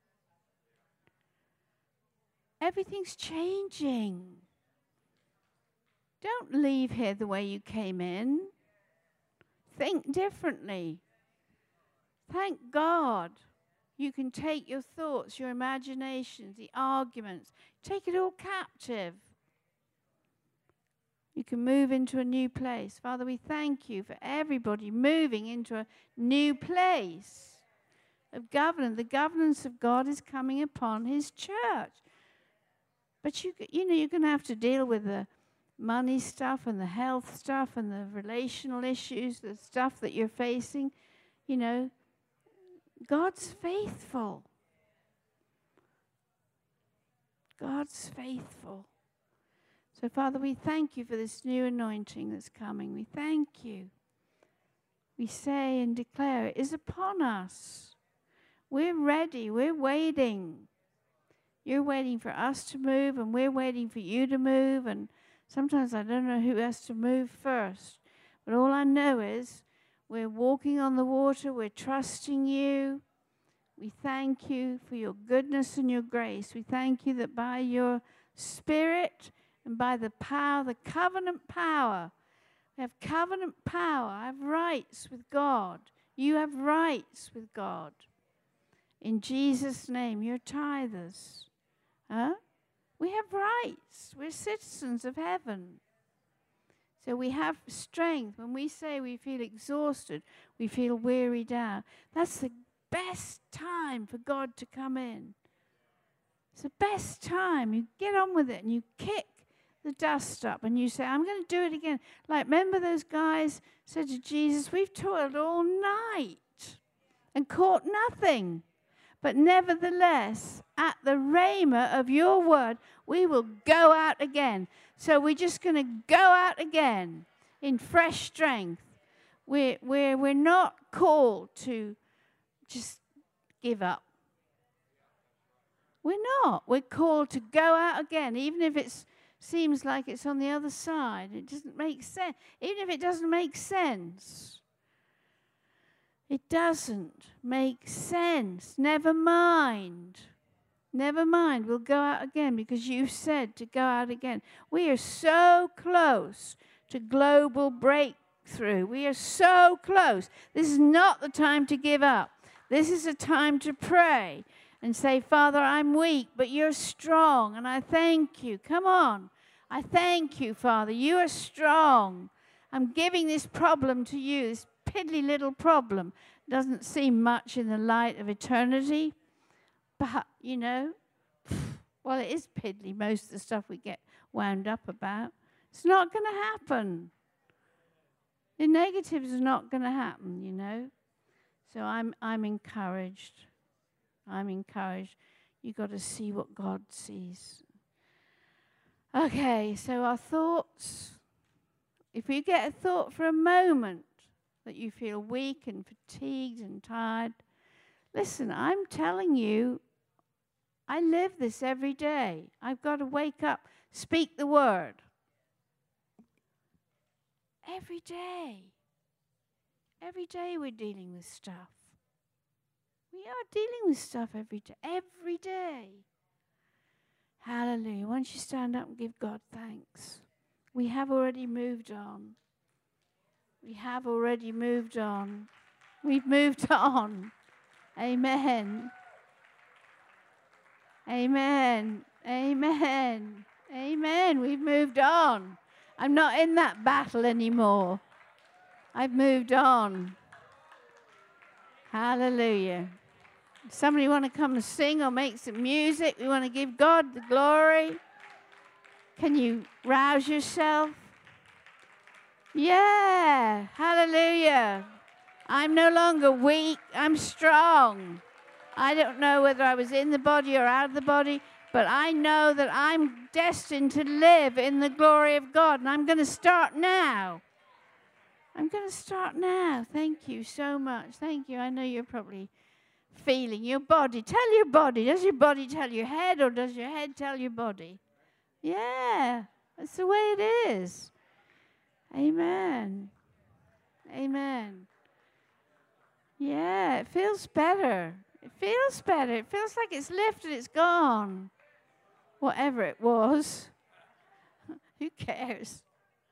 Everything's changing. Don't leave here the way you came in. Think differently. Thank God you can take your thoughts, your imaginations, the arguments, take it all captive. You can move into a new place. Father, we thank you for everybody moving into a new place of governance. The governance of God is coming upon his church. But you, you know, you're going to have to deal with the money stuff and the health stuff and the relational issues, the stuff that you're facing. You know, God's faithful. God's faithful. So, Father, we thank you for this new anointing that's coming. We thank you. We say and declare it is upon us. We're ready. We're waiting. You're waiting for us to move, and we're waiting for you to move. And sometimes I don't know who has to move first. But all I know is we're walking on the water. We're trusting you. We thank you for your goodness and your grace. We thank you that by your Spirit and by the power, the covenant power, we have covenant power. I have rights with God. You have rights with God. In Jesus' name, you're tithers. Huh? We have rights. We're citizens of heaven. So we have strength. When we say we feel exhausted, we feel wearied out, that's the best time for God to come in. It's the best time. You get on with it and you kick the dust up and you say, I'm going to do it again. Like, remember those guys said to Jesus, we've toiled all night and caught nothing. But nevertheless, at the rhema of your word, we will go out again. So we're just going to go out again in fresh strength. We're, we're, we're not called to just give up. We're not. We're called to go out again, even if it seems like it's on the other side. It doesn't make sense. Even if it doesn't make sense. It doesn't make sense. Never mind. Never mind. We'll go out again because you said to go out again. We are so close to global breakthrough. We are so close. This is not the time to give up. This is a time to pray and say, Father, I'm weak, but you're strong, and I thank you. Come on. I thank you, Father. You are strong. I'm giving this problem to you, this piddly little problem. Doesn't seem much in the light of eternity, but, you know, well, it is piddly, most of the stuff we get wound up about. It's not going to happen. The negatives are not going to happen, you know. So I'm I'm encouraged. I'm encouraged. You've got to see what God sees. Okay, so our thoughts. If you get a thought for a moment that you feel weak and fatigued and tired, listen, I'm telling you, I live this every day. I've got to wake up, speak the word. Every day. Every day we're dealing with stuff. We are dealing with stuff every day. Every day. Hallelujah. Once you stand up and give God thanks. We have already moved on. We have already moved on. We've moved on. Amen. Amen. Amen. Amen. We've moved on. I'm not in that battle anymore. I've moved on. Hallelujah. Somebody want to come and sing or make some music? We want to give God the glory. Can you rouse yourself? Yeah. Hallelujah. I'm no longer weak. I'm strong. I don't know whether I was in the body or out of the body, but I know that I'm destined to live in the glory of God, and I'm going to start now. I'm going to start now. Thank you so much. Thank you. I know you're probably feeling your body. Tell your body. Does your body tell your head, or does your head tell your body? Yeah, that's the way it is. Amen. Amen. Yeah, it feels better. It feels better. It feels like it's lifted, it's gone. Whatever it was. Who cares?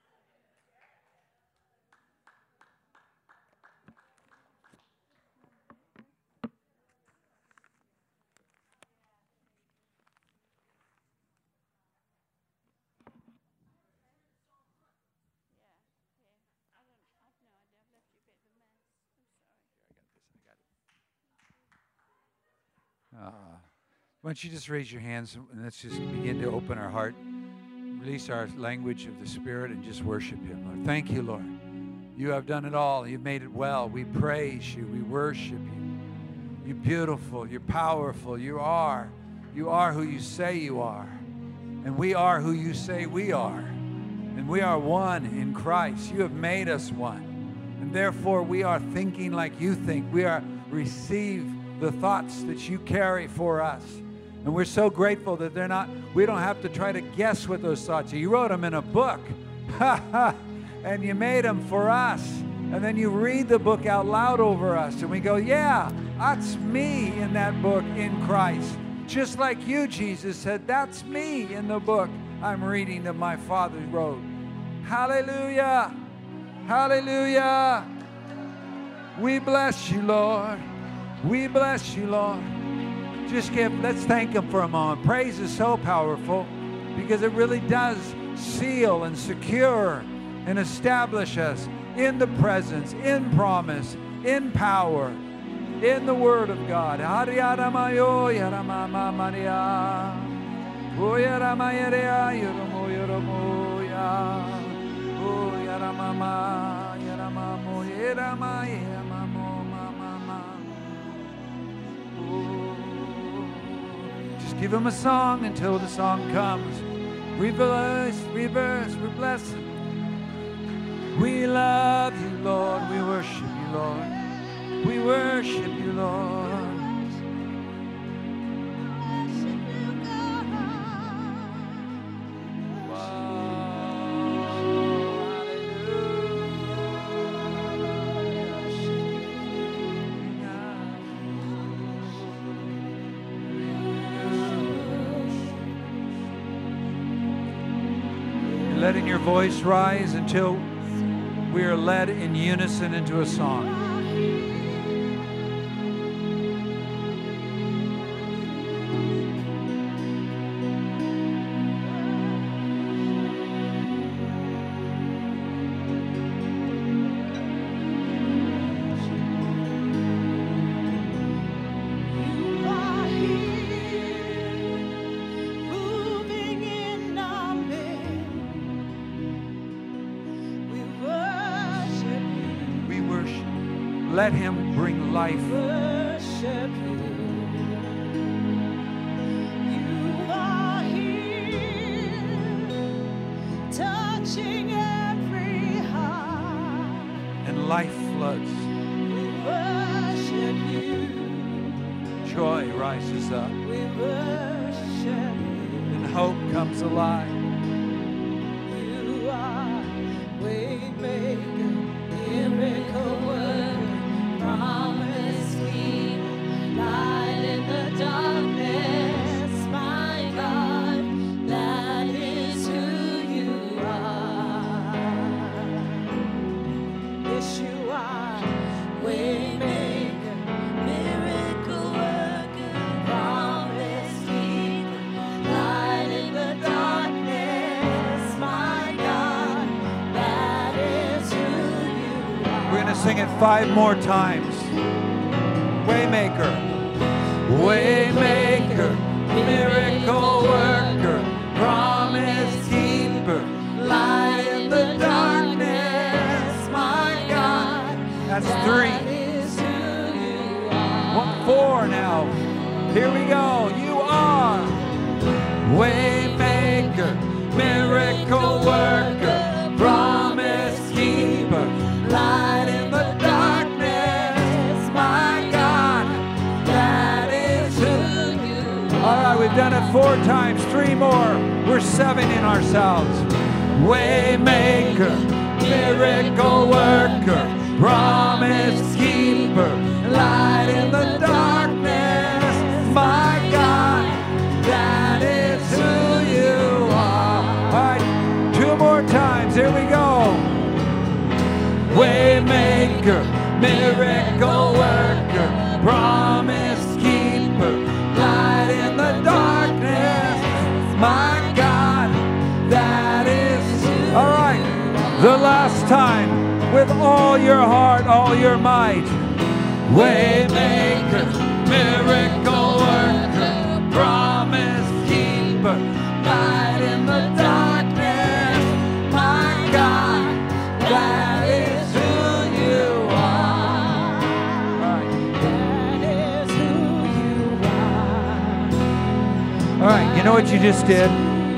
Uh, why don't you just raise your hands and let's just begin to open our heart, release our language of the Spirit, and just worship Him, Lord. Thank you, Lord. You have done it all. You've made it well. We praise you. We worship you. You're beautiful. You're powerful. You are. You are who you say you are. And we are who you say we are. And we are one in Christ. You have made us one. And therefore, we are thinking like you think. We are receive the thoughts that you carry for us. And we're so grateful that they're not, we don't have to try to guess what those thoughts are. You wrote them in a book. And you made them for us. And then you read the book out loud over us. And we go, yeah, that's me in that book in Christ. Just like you, Jesus said, that's me in the book I'm reading that my Father wrote. Hallelujah. Hallelujah. We bless you, Lord. We bless you, Lord. Just give, let's thank Him for a moment. Praise is so powerful because it really does seal and secure and establish us in the presence, in promise, in power, in the Word of God. Just give Him a song until the song comes. Reverse, reverse, we bless Him. We love you, Lord. We worship you, Lord. We worship you, Lord. Letting your voice rise until we are led in unison into a song. Let Him bring life. life floods. We worship you. Joy rises up. We worship you. And hope comes alive. You are Waymaker, miracle worker, promise keeper, light in the darkness, my God, that is who you are. Yes, you are Waymaker, miracle worker, promise keeper, light in the darkness, my God, that is who you are. We're going to sing it five more times. Waymaker. Waymaker, miracle worker, promise keeper, light in the darkness, my God. That's three. That is who you are. One, four now. Here we go. You are Waymaker, miracle worker, promise keeper, light in the darkness, my God. That is who you are. All right, we've done it four times. Three more. We're seven in ourselves. Waymaker, miracle worker, promise keeper, light in the darkness, my God, that is who you are. All right, two more times. Here we go. Waymaker, miracle worker, promise keeper, light in the darkness, my God, that is who. All right, the last time. With all your heart, all your might. Waymaker, miracle worker, promise keeper, light in the darkness, my God, that is who you are. That is who you are. All right, you know what you just did?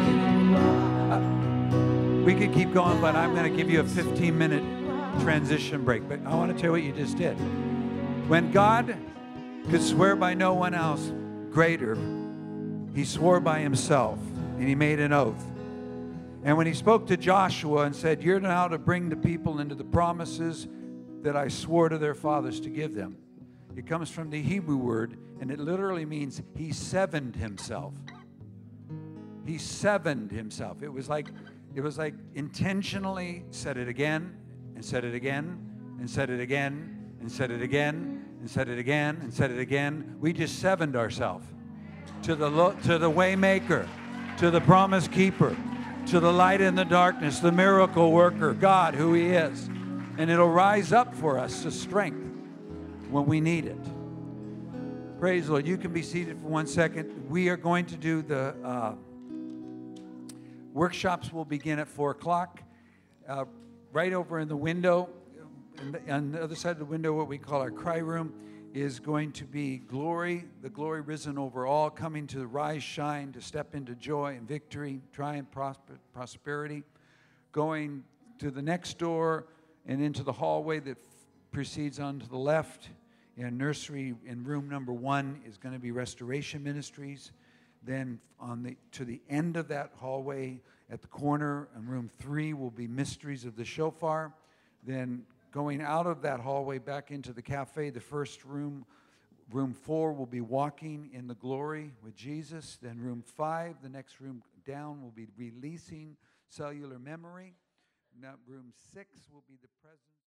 We could keep going, but I'm going to give you a fifteen minute transition break. But I want to tell you what you just did. When God could swear by no one else greater, he swore by himself, and he made an oath. And when he spoke to Joshua and said, you're now to bring the people into the promises that I swore to their fathers to give them. It comes from the Hebrew word, and it literally means he sevened himself. He sevened himself. It was like It was like intentionally said it again, and said it again, and said it again, and said it again, and said it again, and said it again. We just sevened ourselves to the lo- to the Waymaker, to the Promise Keeper, to the light in the darkness, the miracle worker, God, who he is. And it'll rise up for us to strength when we need it. Praise the Lord. You can be seated for one second. We are going to do the uh, workshops will begin at four o'clock. Uh, right over in the window, in the, on the other side of the window, what we call our cry room, is going to be glory, the glory risen over all, coming to rise, shine, to step into joy and victory, triumph, prosper, prosperity. Going to the next door and into the hallway that f- proceeds on to the left. In nursery, in room number one, is going to be Restoration Ministries. Then on the to the end of that hallway, at the corner, in room three, will be Mysteries of the Shofar. Then going out of that hallway back into the cafe, the first room, room four, will be Walking in the Glory with Jesus. Then room five, the next room down, will be Releasing Cellular Memory. Now room six will be the presence.